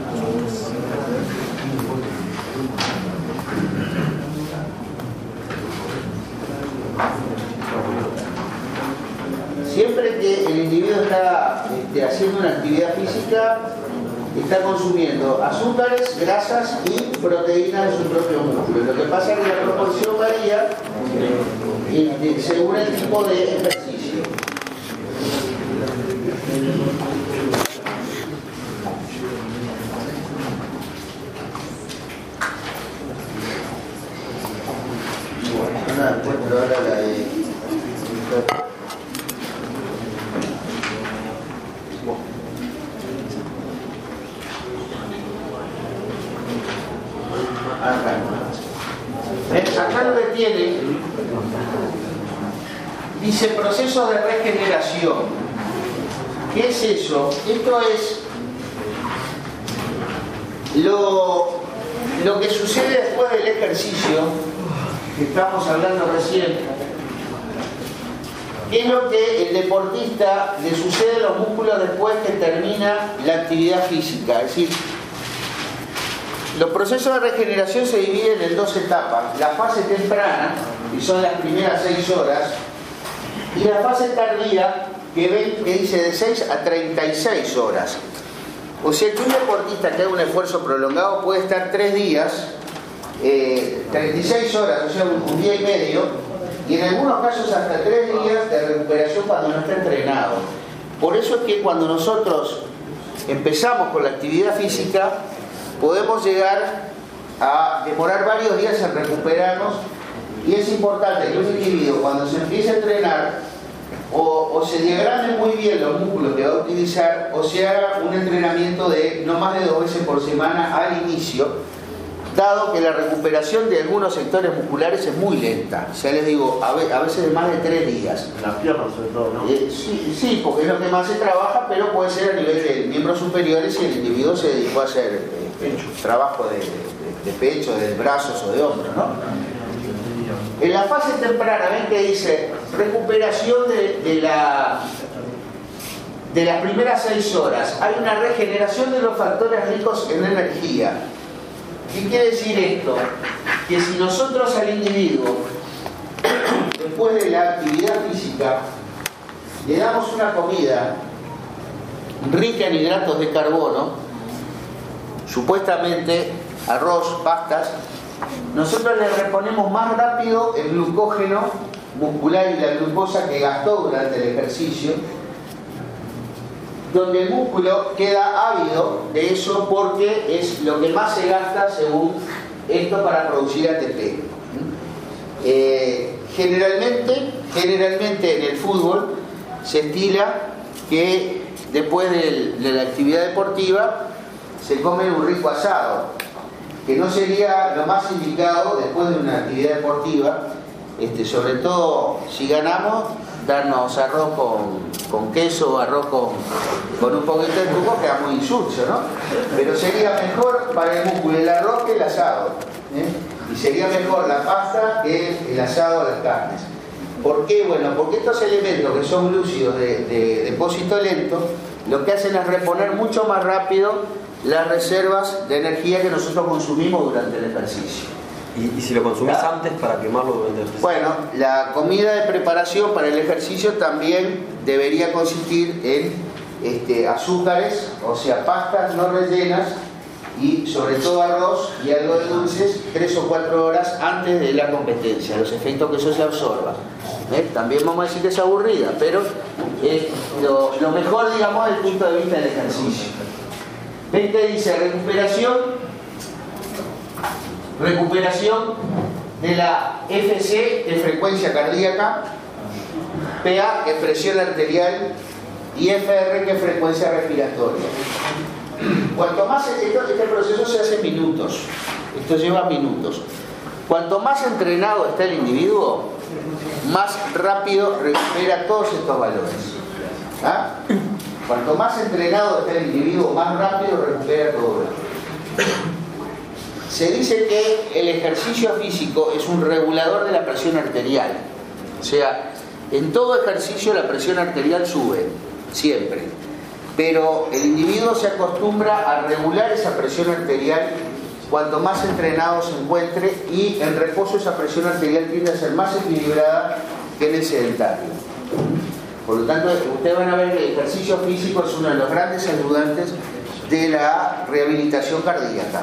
Siempre que el individuo está este, haciendo una actividad física, está consumiendo azúcares, grasas y proteínas de su propio músculo. Lo que pasa es que la proporción varía este, según el tipo de ejercicio. Bueno, no encuentro ahora la de... Acá, acá lo que tiene dice procesos de regeneración. ¿Qué es eso? Esto es lo, lo que sucede después del ejercicio que estamos hablando recién. ¿Qué es lo que el deportista le sucede a los músculos después que termina la actividad física? Es decir, los procesos de regeneración se dividen en dos etapas: la fase temprana, que son las primeras seis horas, y la fase tardía, que ven que dice de seis a treinta y seis horas. O sea que un deportista que haga un esfuerzo prolongado puede estar tres días, eh, treinta y seis horas, o sea un, un día y medio, y en algunos casos hasta tres días de recuperación cuando no está entrenado. Por eso es que cuando nosotros empezamos con la actividad física, podemos llegar a demorar varios días en recuperarnos, y es importante que un individuo cuando se empiece a entrenar o, o se diagramen muy bien los músculos que va a utilizar, o se haga un entrenamiento de no más de dos veces por semana al inicio, dado que la recuperación de algunos sectores musculares es muy lenta. Ya les digo, a, ve, a veces de más de tres días. En las piernas sobre todo, ¿no? Eh, sí, sí, porque es lo que más se trabaja, pero puede ser a nivel de miembros superiores si el individuo se dedicó a hacer eh, trabajo de, de, de pecho, de brazos o de hombros, ¿no? En la fase temprana, ven que dice recuperación de, de, la, de las primeras seis horas. Hay una regeneración de los factores ricos en energía. ¿Qué quiere decir esto? Que si nosotros al individuo, después de la actividad física, le damos una comida rica en hidratos de carbono, supuestamente arroz, pastas, nosotros le reponemos más rápido el glucógeno muscular y la glucosa que gastó durante el ejercicio, donde el músculo queda ávido de eso porque es lo que más se gasta según esto para producir A T P. Eh, generalmente, generalmente en el fútbol se estila que después de, de la actividad deportiva se come un rico asado, que no sería lo más indicado después de una actividad deportiva, este, sobre todo si ganamos, darnos arroz con, con queso, arroz con, con un poquito de jugo, queda muy insulso, ¿no? Pero sería mejor para el músculo el arroz que el asado, ¿eh? Y sería mejor la pasta que el asado o las carnes. ¿Por qué? Bueno, porque estos elementos que son glúcidos de, de depósito lento, lo que hacen es reponer mucho más rápido las reservas de energía que nosotros consumimos durante el ejercicio. ¿Y, y si lo consumís ¿Ah? antes para quemarlo durante el ejercicio? Bueno, la comida de preparación para el ejercicio también debería consistir en este, azúcares, o sea, pastas no rellenas, y sobre todo arroz y algo de dulces tres o cuatro horas antes de la competencia, los efectos que eso se absorba. ¿Eh? También vamos a decir que es aburrida, pero es lo, lo mejor, digamos, desde el punto de vista del ejercicio. ¿Ven que dice recuperación? Recuperación de la F C, que es frecuencia cardíaca, P A, que es presión arterial, y F R, que es frecuencia respiratoria. Cuanto más, esto, este proceso se hace en minutos, esto lleva minutos. Cuanto más entrenado está el individuo, más rápido recupera todos estos valores. ¿Ah? Cuanto más entrenado está el individuo, más rápido recupera todo esto. Se dice que el ejercicio físico es un regulador de la presión arterial. O sea, en todo ejercicio la presión arterial sube, siempre. Pero el individuo se acostumbra a regular esa presión arterial cuanto más entrenado se encuentre, y en reposo esa presión arterial tiende a ser más equilibrada que en el sedentario. Por lo tanto, ustedes van a ver que el ejercicio físico es uno de los grandes ayudantes de la rehabilitación cardíaca.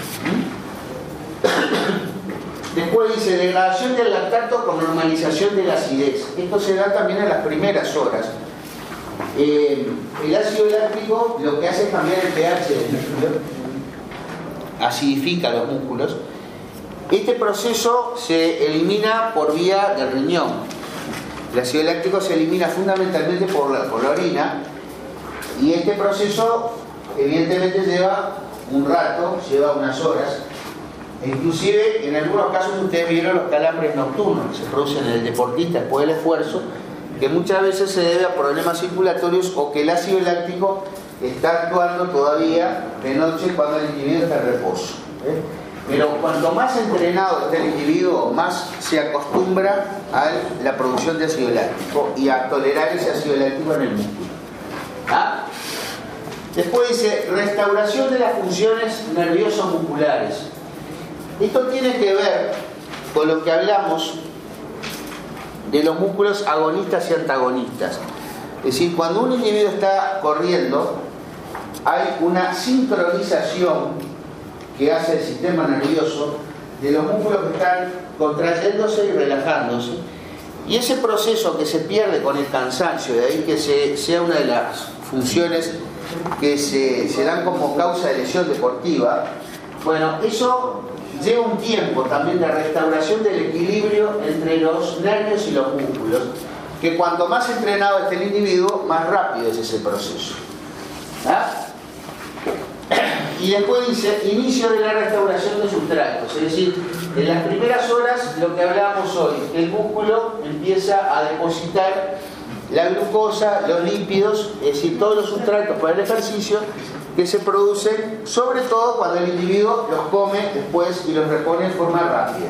Después dice degradación del lactato con normalización de la acidez. Esto se da también en las primeras horas. Eh, el ácido láctico lo que hace es cambiar el pH del músculo, acidifica los músculos. Este proceso se elimina por vía del riñón. El ácido láctico se elimina fundamentalmente por la, por la orina, y este proceso evidentemente lleva un rato, lleva unas horas, e inclusive en algunos casos ustedes vieron los calambres nocturnos que se producen en el deportista después del esfuerzo, que muchas veces se debe a problemas circulatorios o que el ácido láctico está actuando todavía de noche cuando el individuo está en reposo, ¿eh? Pero cuanto más entrenado está el individuo, más se acostumbra a la producción de ácido láctico y a tolerar ese ácido láctico en el músculo. ¿Ah? Después dice restauración de las funciones nervioso-musculares. Esto tiene que ver con lo que hablamos de los músculos agonistas y antagonistas. Es decir, cuando un individuo está corriendo, hay una sincronización que hace el sistema nervioso de los músculos que están contrayéndose y relajándose, y ese proceso que se pierde con el cansancio, de ahí que se, sea una de las funciones que se, se dan como causa de lesión deportiva. Bueno, eso lleva un tiempo también de restauración del equilibrio entre los nervios y los músculos, que cuanto más entrenado esté el individuo, más rápido es ese proceso. ¿Ah? Y después dice inicio de la restauración de sustratos, es decir, en las primeras horas, lo que hablábamos hoy, el músculo empieza a depositar la glucosa, los lípidos, es decir, todos los sustratos para el ejercicio que se producen, sobre todo cuando el individuo los come después y los repone de forma rápida.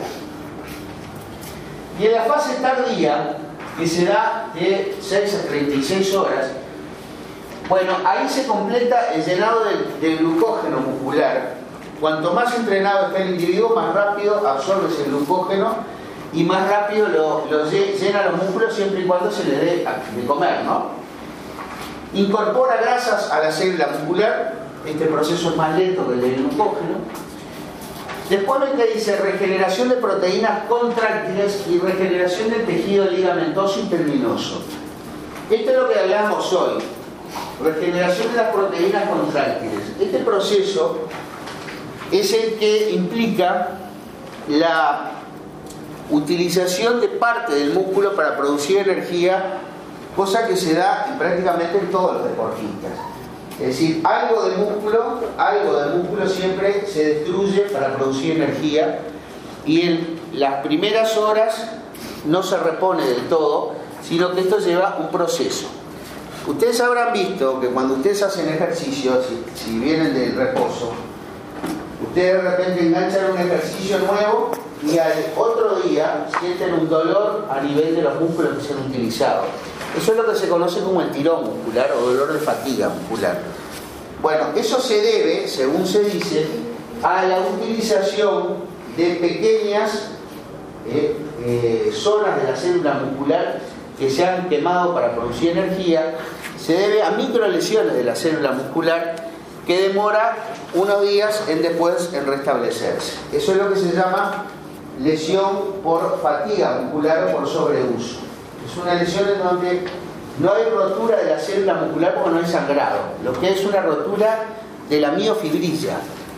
Y en la fase tardía, que se da de seis a treinta y seis horas, bueno, ahí se completa el llenado del, del glucógeno muscular. Cuanto más entrenado está el individuo, más rápido absorbe ese glucógeno y más rápido lo, lo llena los músculos, siempre y cuando se le dé de comer, ¿no? Incorpora grasas a la célula muscular. Este proceso es más lento que el del glucógeno. Después lo que dice regeneración de proteínas contráctiles y regeneración del tejido ligamentoso y tendinoso. Esto es lo que hablamos hoy. Regeneración de las proteínas contráctiles. Este proceso es el que implica la utilización de parte del músculo para producir energía, cosa que se da prácticamente en todos los deportistas. Es decir, algo del músculo, algo del músculo siempre se destruye para producir energía, y en las primeras horas no se repone del todo, sino que esto lleva un proceso. Ustedes habrán visto que cuando ustedes hacen ejercicio, si, si vienen del reposo, ustedes de repente enganchan un ejercicio nuevo y al otro día sienten un dolor a nivel de los músculos que se han utilizado. Eso es lo que se conoce como el tirón muscular o dolor de fatiga muscular. Bueno, eso se debe, según se dice, a la utilización de pequeñas eh, eh, zonas de la célula muscular que se han quemado para producir energía. Se debe a microlesiones de la célula muscular que demora unos días en después en restablecerse. Eso es lo que se llama lesión por fatiga muscular o por sobreuso. Es una lesión en donde no hay rotura de la célula muscular porque no hay sangrado, lo que es una rotura de la miofibrilla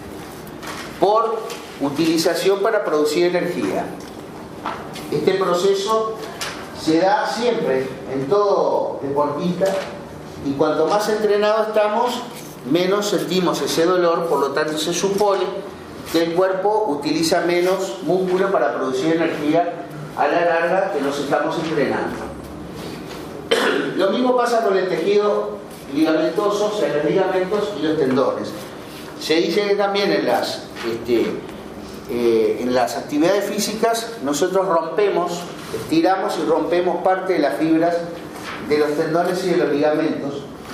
por utilización para producir energía. Este proceso se da siempre en todo deportista, y cuanto más entrenado estamos, menos sentimos ese dolor. Por lo tanto, se supone que el cuerpo utiliza menos músculo para producir energía a la larga que nos estamos entrenando. Lo mismo pasa con el tejido ligamentoso, o sea, los ligamentos y los tendones. Se dice que también en las, este, eh, en las actividades físicas nosotros rompemos, estiramos y rompemos parte de las fibras de los tendones y de los ligamentos,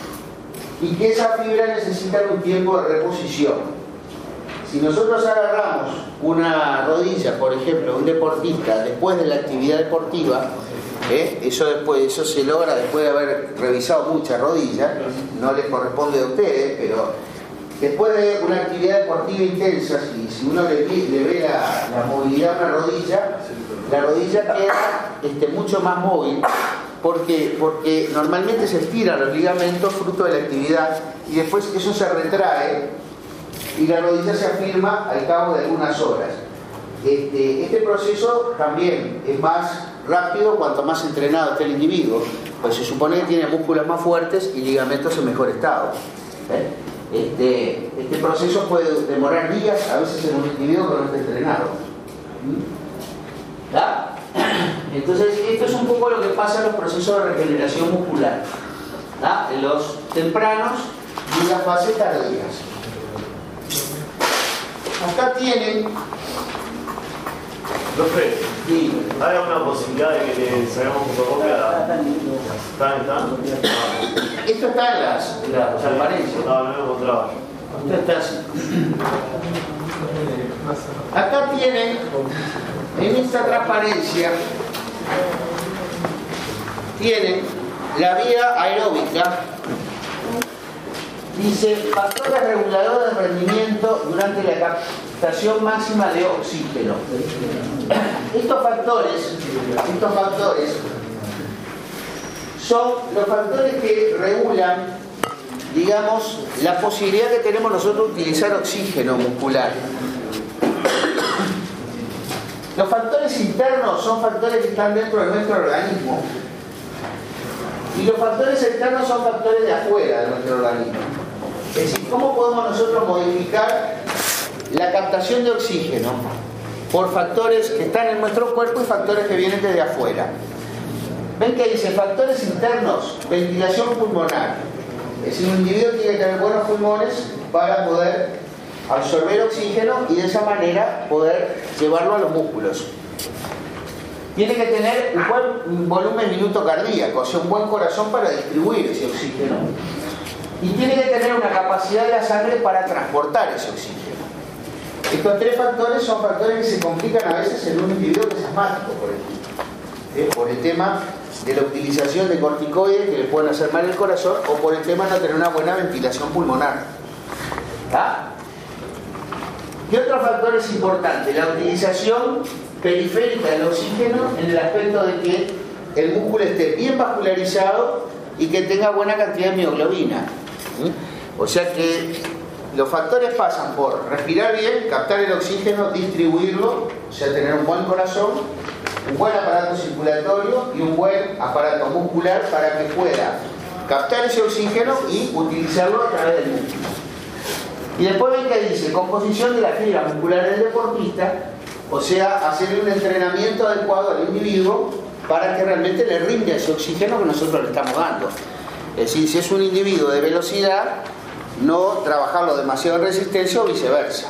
y que esas fibras necesitan un tiempo de reposición. Si nosotros agarramos una rodilla, por ejemplo, de un deportista después de la actividad deportiva, ¿eh? eso, después, eso se logra después de haber revisado muchas rodillas, no les corresponde a ustedes, pero después de una actividad deportiva intensa, si, si uno le, le ve la, la movilidad a una rodilla, la rodilla queda este, mucho más móvil. ¿Por qué? Porque normalmente se estiran los ligamentos fruto de la actividad, y después eso se retrae y la rodilla se afirma al cabo de algunas horas. Este, este proceso también es más rápido cuanto más entrenado esté el individuo, pues se supone que tiene músculos más fuertes y ligamentos en mejor estado. ¿Eh? Este, este proceso puede demorar días, a veces en un individuo que no esté entrenado. ¿Ya? Entonces, esto es un poco lo que pasa en los procesos de regeneración muscular, ¿ya? En los tempranos y en las fases tardías. Acá tienen. Profe, Sí. ¿hay alguna posibilidad de que le saquemos fotocopia? ¿Están? ¿Están? Esto está en las, las transparencias. No, no lo encontraba. Esto está así. Acá tienen, en esta transparencia, tienen la vía aeróbica. Dice, factores reguladores de rendimiento durante la captación máxima de oxígeno. Estos factores, estos factores son los factores que regulan, digamos, la posibilidad que tenemos nosotros de utilizar oxígeno muscular. Los factores internos son factores que están dentro de nuestro organismo. Y los factores externos son factores de afuera de nuestro organismo. Es decir, ¿cómo podemos nosotros modificar la captación de oxígeno por factores que están en nuestro cuerpo y factores que vienen desde afuera? Ven que dice factores internos, ventilación pulmonar. Es decir, un individuo tiene que tener buenos pulmones para poder absorber oxígeno y de esa manera poder llevarlo a los músculos. Tiene que tener un buen volumen minuto cardíaco, o sea, un buen corazón para distribuir ese oxígeno. Y tiene que tener una capacidad de la sangre para transportar ese oxígeno. Estos tres factores son factores que se complican a veces en un individuo que es asmático, por ejemplo. ¿Eh? Por el tema de la utilización de corticoides que le pueden hacer mal el corazón o por el tema de no tener una buena ventilación pulmonar. ¿Ah? ¿Qué otro factor es importante? La utilización periférica del oxígeno en el aspecto de que el músculo esté bien vascularizado y que tenga buena cantidad de mioglobina. ¿Mm? O sea que los factores pasan por respirar bien, captar el oxígeno, distribuirlo, o sea, tener un buen corazón, un buen aparato circulatorio y un buen aparato muscular para que pueda captar ese oxígeno y utilizarlo a través del músculo. Y después ven que dice composición de la fibra muscular del deportista, o sea, hacerle un entrenamiento adecuado al individuo para que realmente le rinda ese oxígeno que nosotros le estamos dando. Es decir, si es un individuo de velocidad, no trabajarlo demasiado en resistencia o viceversa.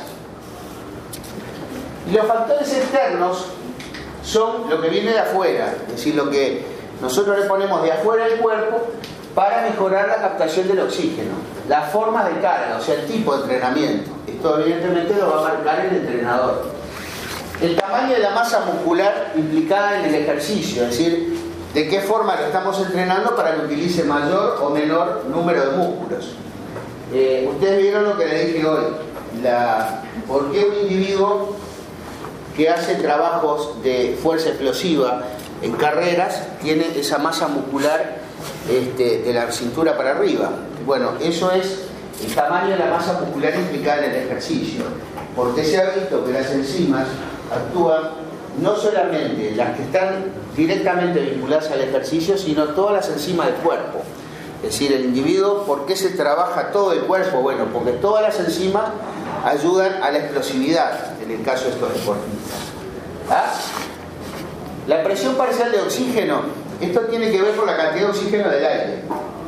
Y los factores externos son lo que viene de afuera, es decir, lo que nosotros le ponemos de afuera al cuerpo para mejorar la captación del oxígeno. Las formas de carga, o sea, el tipo de entrenamiento. Esto evidentemente lo va a marcar el entrenador. El tamaño de la masa muscular implicada en el ejercicio, es decir, de qué forma lo estamos entrenando para que utilice mayor o menor número de músculos. Eh, ustedes vieron lo que les dije hoy, la, por qué un individuo que hace trabajos de fuerza explosiva en carreras tiene esa masa muscular este, de la cintura para arriba. Bueno, eso es el tamaño de la masa muscular implicada en el ejercicio, porque se ha visto que las enzimas actúan no solamente las que están directamente vinculadas al ejercicio, sino todas las enzimas del cuerpo. Es decir, el individuo, ¿por qué se trabaja todo el cuerpo? Bueno, porque todas las enzimas ayudan a la explosividad, en el caso de estos deportistas. ¿Ah? La presión parcial de oxígeno, esto tiene que ver con la cantidad de oxígeno del aire.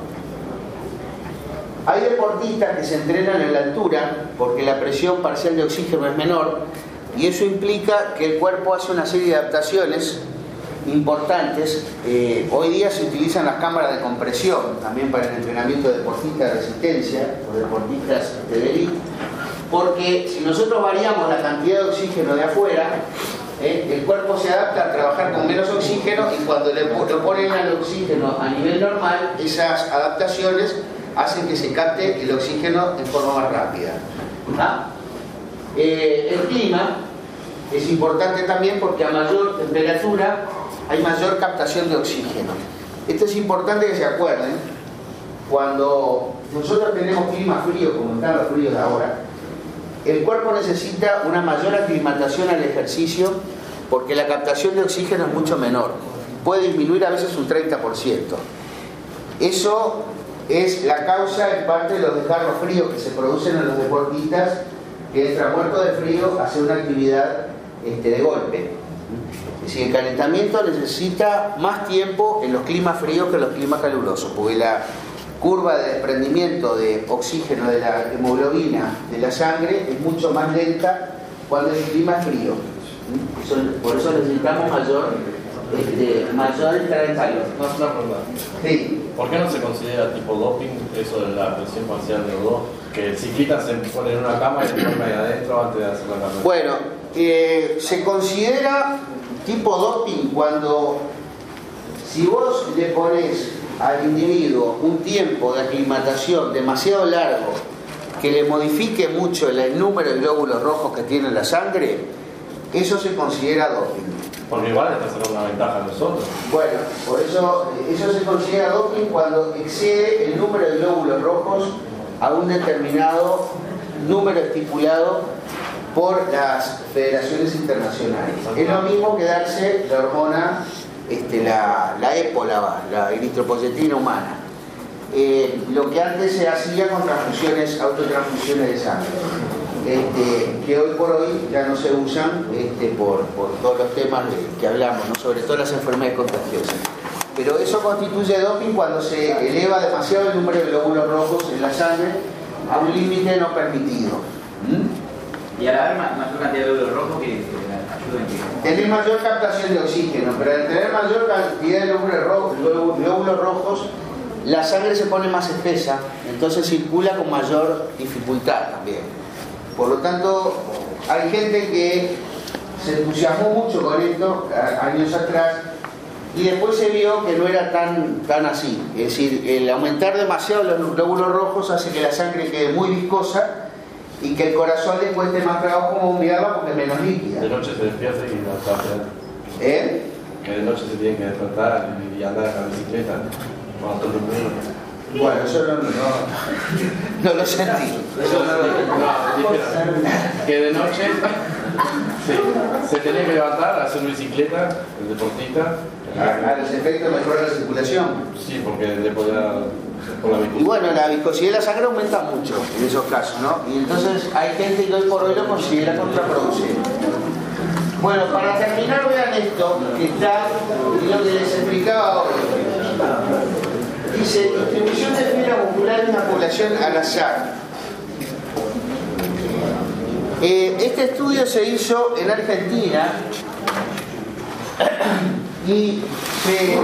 Hay deportistas que se entrenan en la altura porque la presión parcial de oxígeno es menor y eso implica que el cuerpo hace una serie de adaptaciones importantes. Eh, hoy día se utilizan las cámaras de compresión también para el entrenamiento de deportistas de resistencia o deportistas de élite, porque si nosotros variamos la cantidad de oxígeno de afuera, eh, el cuerpo se adapta a trabajar con menos oxígeno y cuando le ponen al oxígeno a nivel normal, esas adaptaciones hacen que se capte el oxígeno en forma más rápida. ¿Ah? Eh, el clima es importante también porque a mayor temperatura hay mayor captación de oxígeno. Esto es importante que se acuerden. Cuando nosotros tenemos clima frío, como están los fríos de ahora, el cuerpo necesita una mayor aclimatación al ejercicio porque la captación de oxígeno es mucho menor. puede disminuir a veces un treinta por ciento. Eso es la causa en parte de los desgarros fríos que se producen en los deportistas que entran muertos de frío a hacer una actividad este, de golpe. Es decir, el calentamiento necesita más tiempo en los climas fríos que en los climas calurosos, porque la curva de desprendimiento de oxígeno de la hemoglobina de la sangre es mucho más lenta cuando el clima es frío. Eso, por eso necesitamos mayor, este, mayor entrar en calor. No es una pregunta. Sí. ¿Por qué no se considera tipo doping eso de la presión parcial de los dos? Que el ciclista se pone en una cama y se pone ahí adentro antes de hacer la carrera. Bueno, eh, se considera tipo doping cuando, si vos le pones al individuo un tiempo de aclimatación demasiado largo que le modifique mucho el número de glóbulos rojos que tiene la sangre, eso se considera doping. Porque igual está sacando una ventaja a nosotros. Bueno, por eso eso se considera doping cuando excede el número de glóbulos rojos a un determinado número estipulado por las federaciones internacionales. Es lo mismo que darse la hormona, este, la, la EPO, la, la eritropoyetina humana. Eh, lo que antes se hacía con transfusiones, autotransfusiones de sangre. Este, que hoy por hoy ya no se usan este, por, por todos los temas de, que hablamos, ¿no? Sobre todo las enfermedades contagiosas. Pero eso constituye doping cuando se eleva demasiado el número de glóbulos rojos en la sangre a un límite no permitido. ¿Mm? Y al haber mayor cantidad de glóbulos rojos que, que ayuda en que... Tener mayor captación de oxígeno, pero al tener mayor cantidad de glóbulos rojos, glóbulos rojos, la sangre se pone más espesa, entonces circula con mayor dificultad también. Por lo tanto, hay gente que se entusiasmó mucho con esto años atrás y después se vio que no era tan, tan así. Es decir, el aumentar demasiado los glóbulos rojos hace que la sangre quede muy viscosa y que el corazón le cueste más trabajo bombearla porque es menos líquida. De noche se despierta y no está peleando. ¿Eh? Que de noche se tiene que despertar y andar en la bicicleta cuando todo el Bueno, eso no, no, no lo sentí. Eso no lo no, que de noche sí, se tenía que levantar a hacer bicicleta, el deportista. A, a los efectos mejora la circulación. Sí, porque le podía por la Y bueno, la viscosidad de la sangre aumenta mucho en esos casos, ¿no? Y entonces hay gente que hoy por hoy lo considera contraproducente. Bueno, para terminar, vean esto, que está lo que les explicaba hoy. Dice, distribución de fibras musculares en la población al azar. Eh, este estudio se hizo en Argentina y se,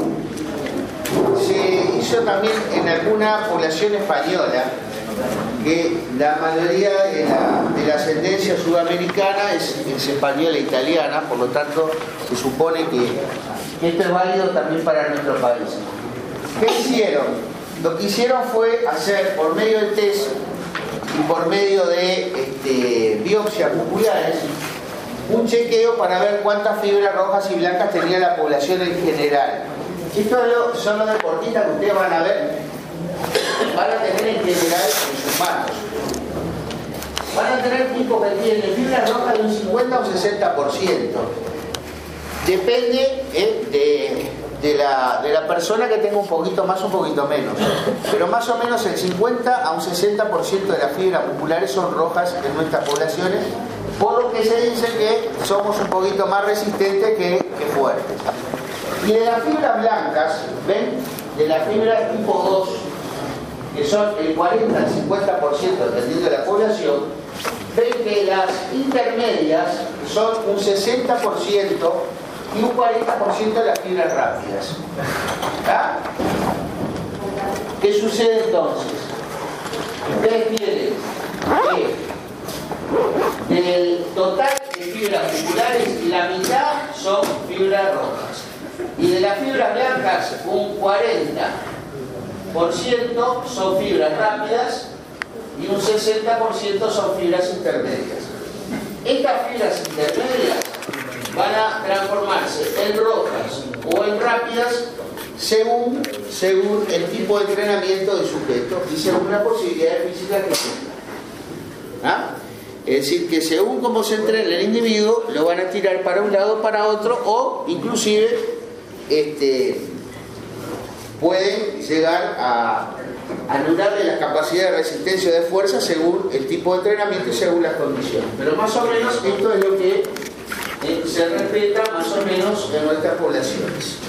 se hizo también en alguna población española, que la mayoría de la, de la ascendencia sudamericana es, es española e italiana, por lo tanto se supone que, que esto es válido también para nuestro país. ¿Qué hicieron? Lo que hicieron fue hacer por medio de test y por medio de este, biopsias musculares un chequeo para ver cuántas fibras rojas y blancas tenía la población en general. Estos son los deportistas que ustedes van a ver, van a tener en general en sus manos. Van a tener tipos que tienen fibras rojas de un cincuenta o sesenta por ciento. Depende eh, de... De la, de la persona que tenga un poquito más o un poquito menos, pero más o menos el cincuenta a un sesenta por ciento de las fibras musculares son rojas en nuestras poblaciones, por lo que se dice que somos un poquito más resistentes que, que fuertes. Y de las fibras blancas, ¿ven? De las fibras tipo dos, que son el cuarenta al cincuenta por ciento dependiendo de la población, ven que las intermedias son un sesenta por ciento y un cuarenta por ciento de las fibras rápidas. ¿Ah? ¿Qué sucede entonces? Ustedes tienen que del total de fibras musculares la mitad son fibras rojas y de las fibras blancas un cuarenta por ciento son fibras rápidas y un sesenta por ciento son fibras intermedias. Estas fibras intermedias van a transformarse en rojas o en rápidas según, según el tipo de entrenamiento del sujeto y según la posibilidad física que tenga. ¿Ah? Es decir, que según cómo se entrena el individuo, lo van a tirar para un lado o para otro, o inclusive este, pueden llegar a anularle las capacidades de resistencia o de fuerza según el tipo de entrenamiento y según las condiciones. Pero más o menos esto es lo que eh, se respeta más o menos en nuestras poblaciones.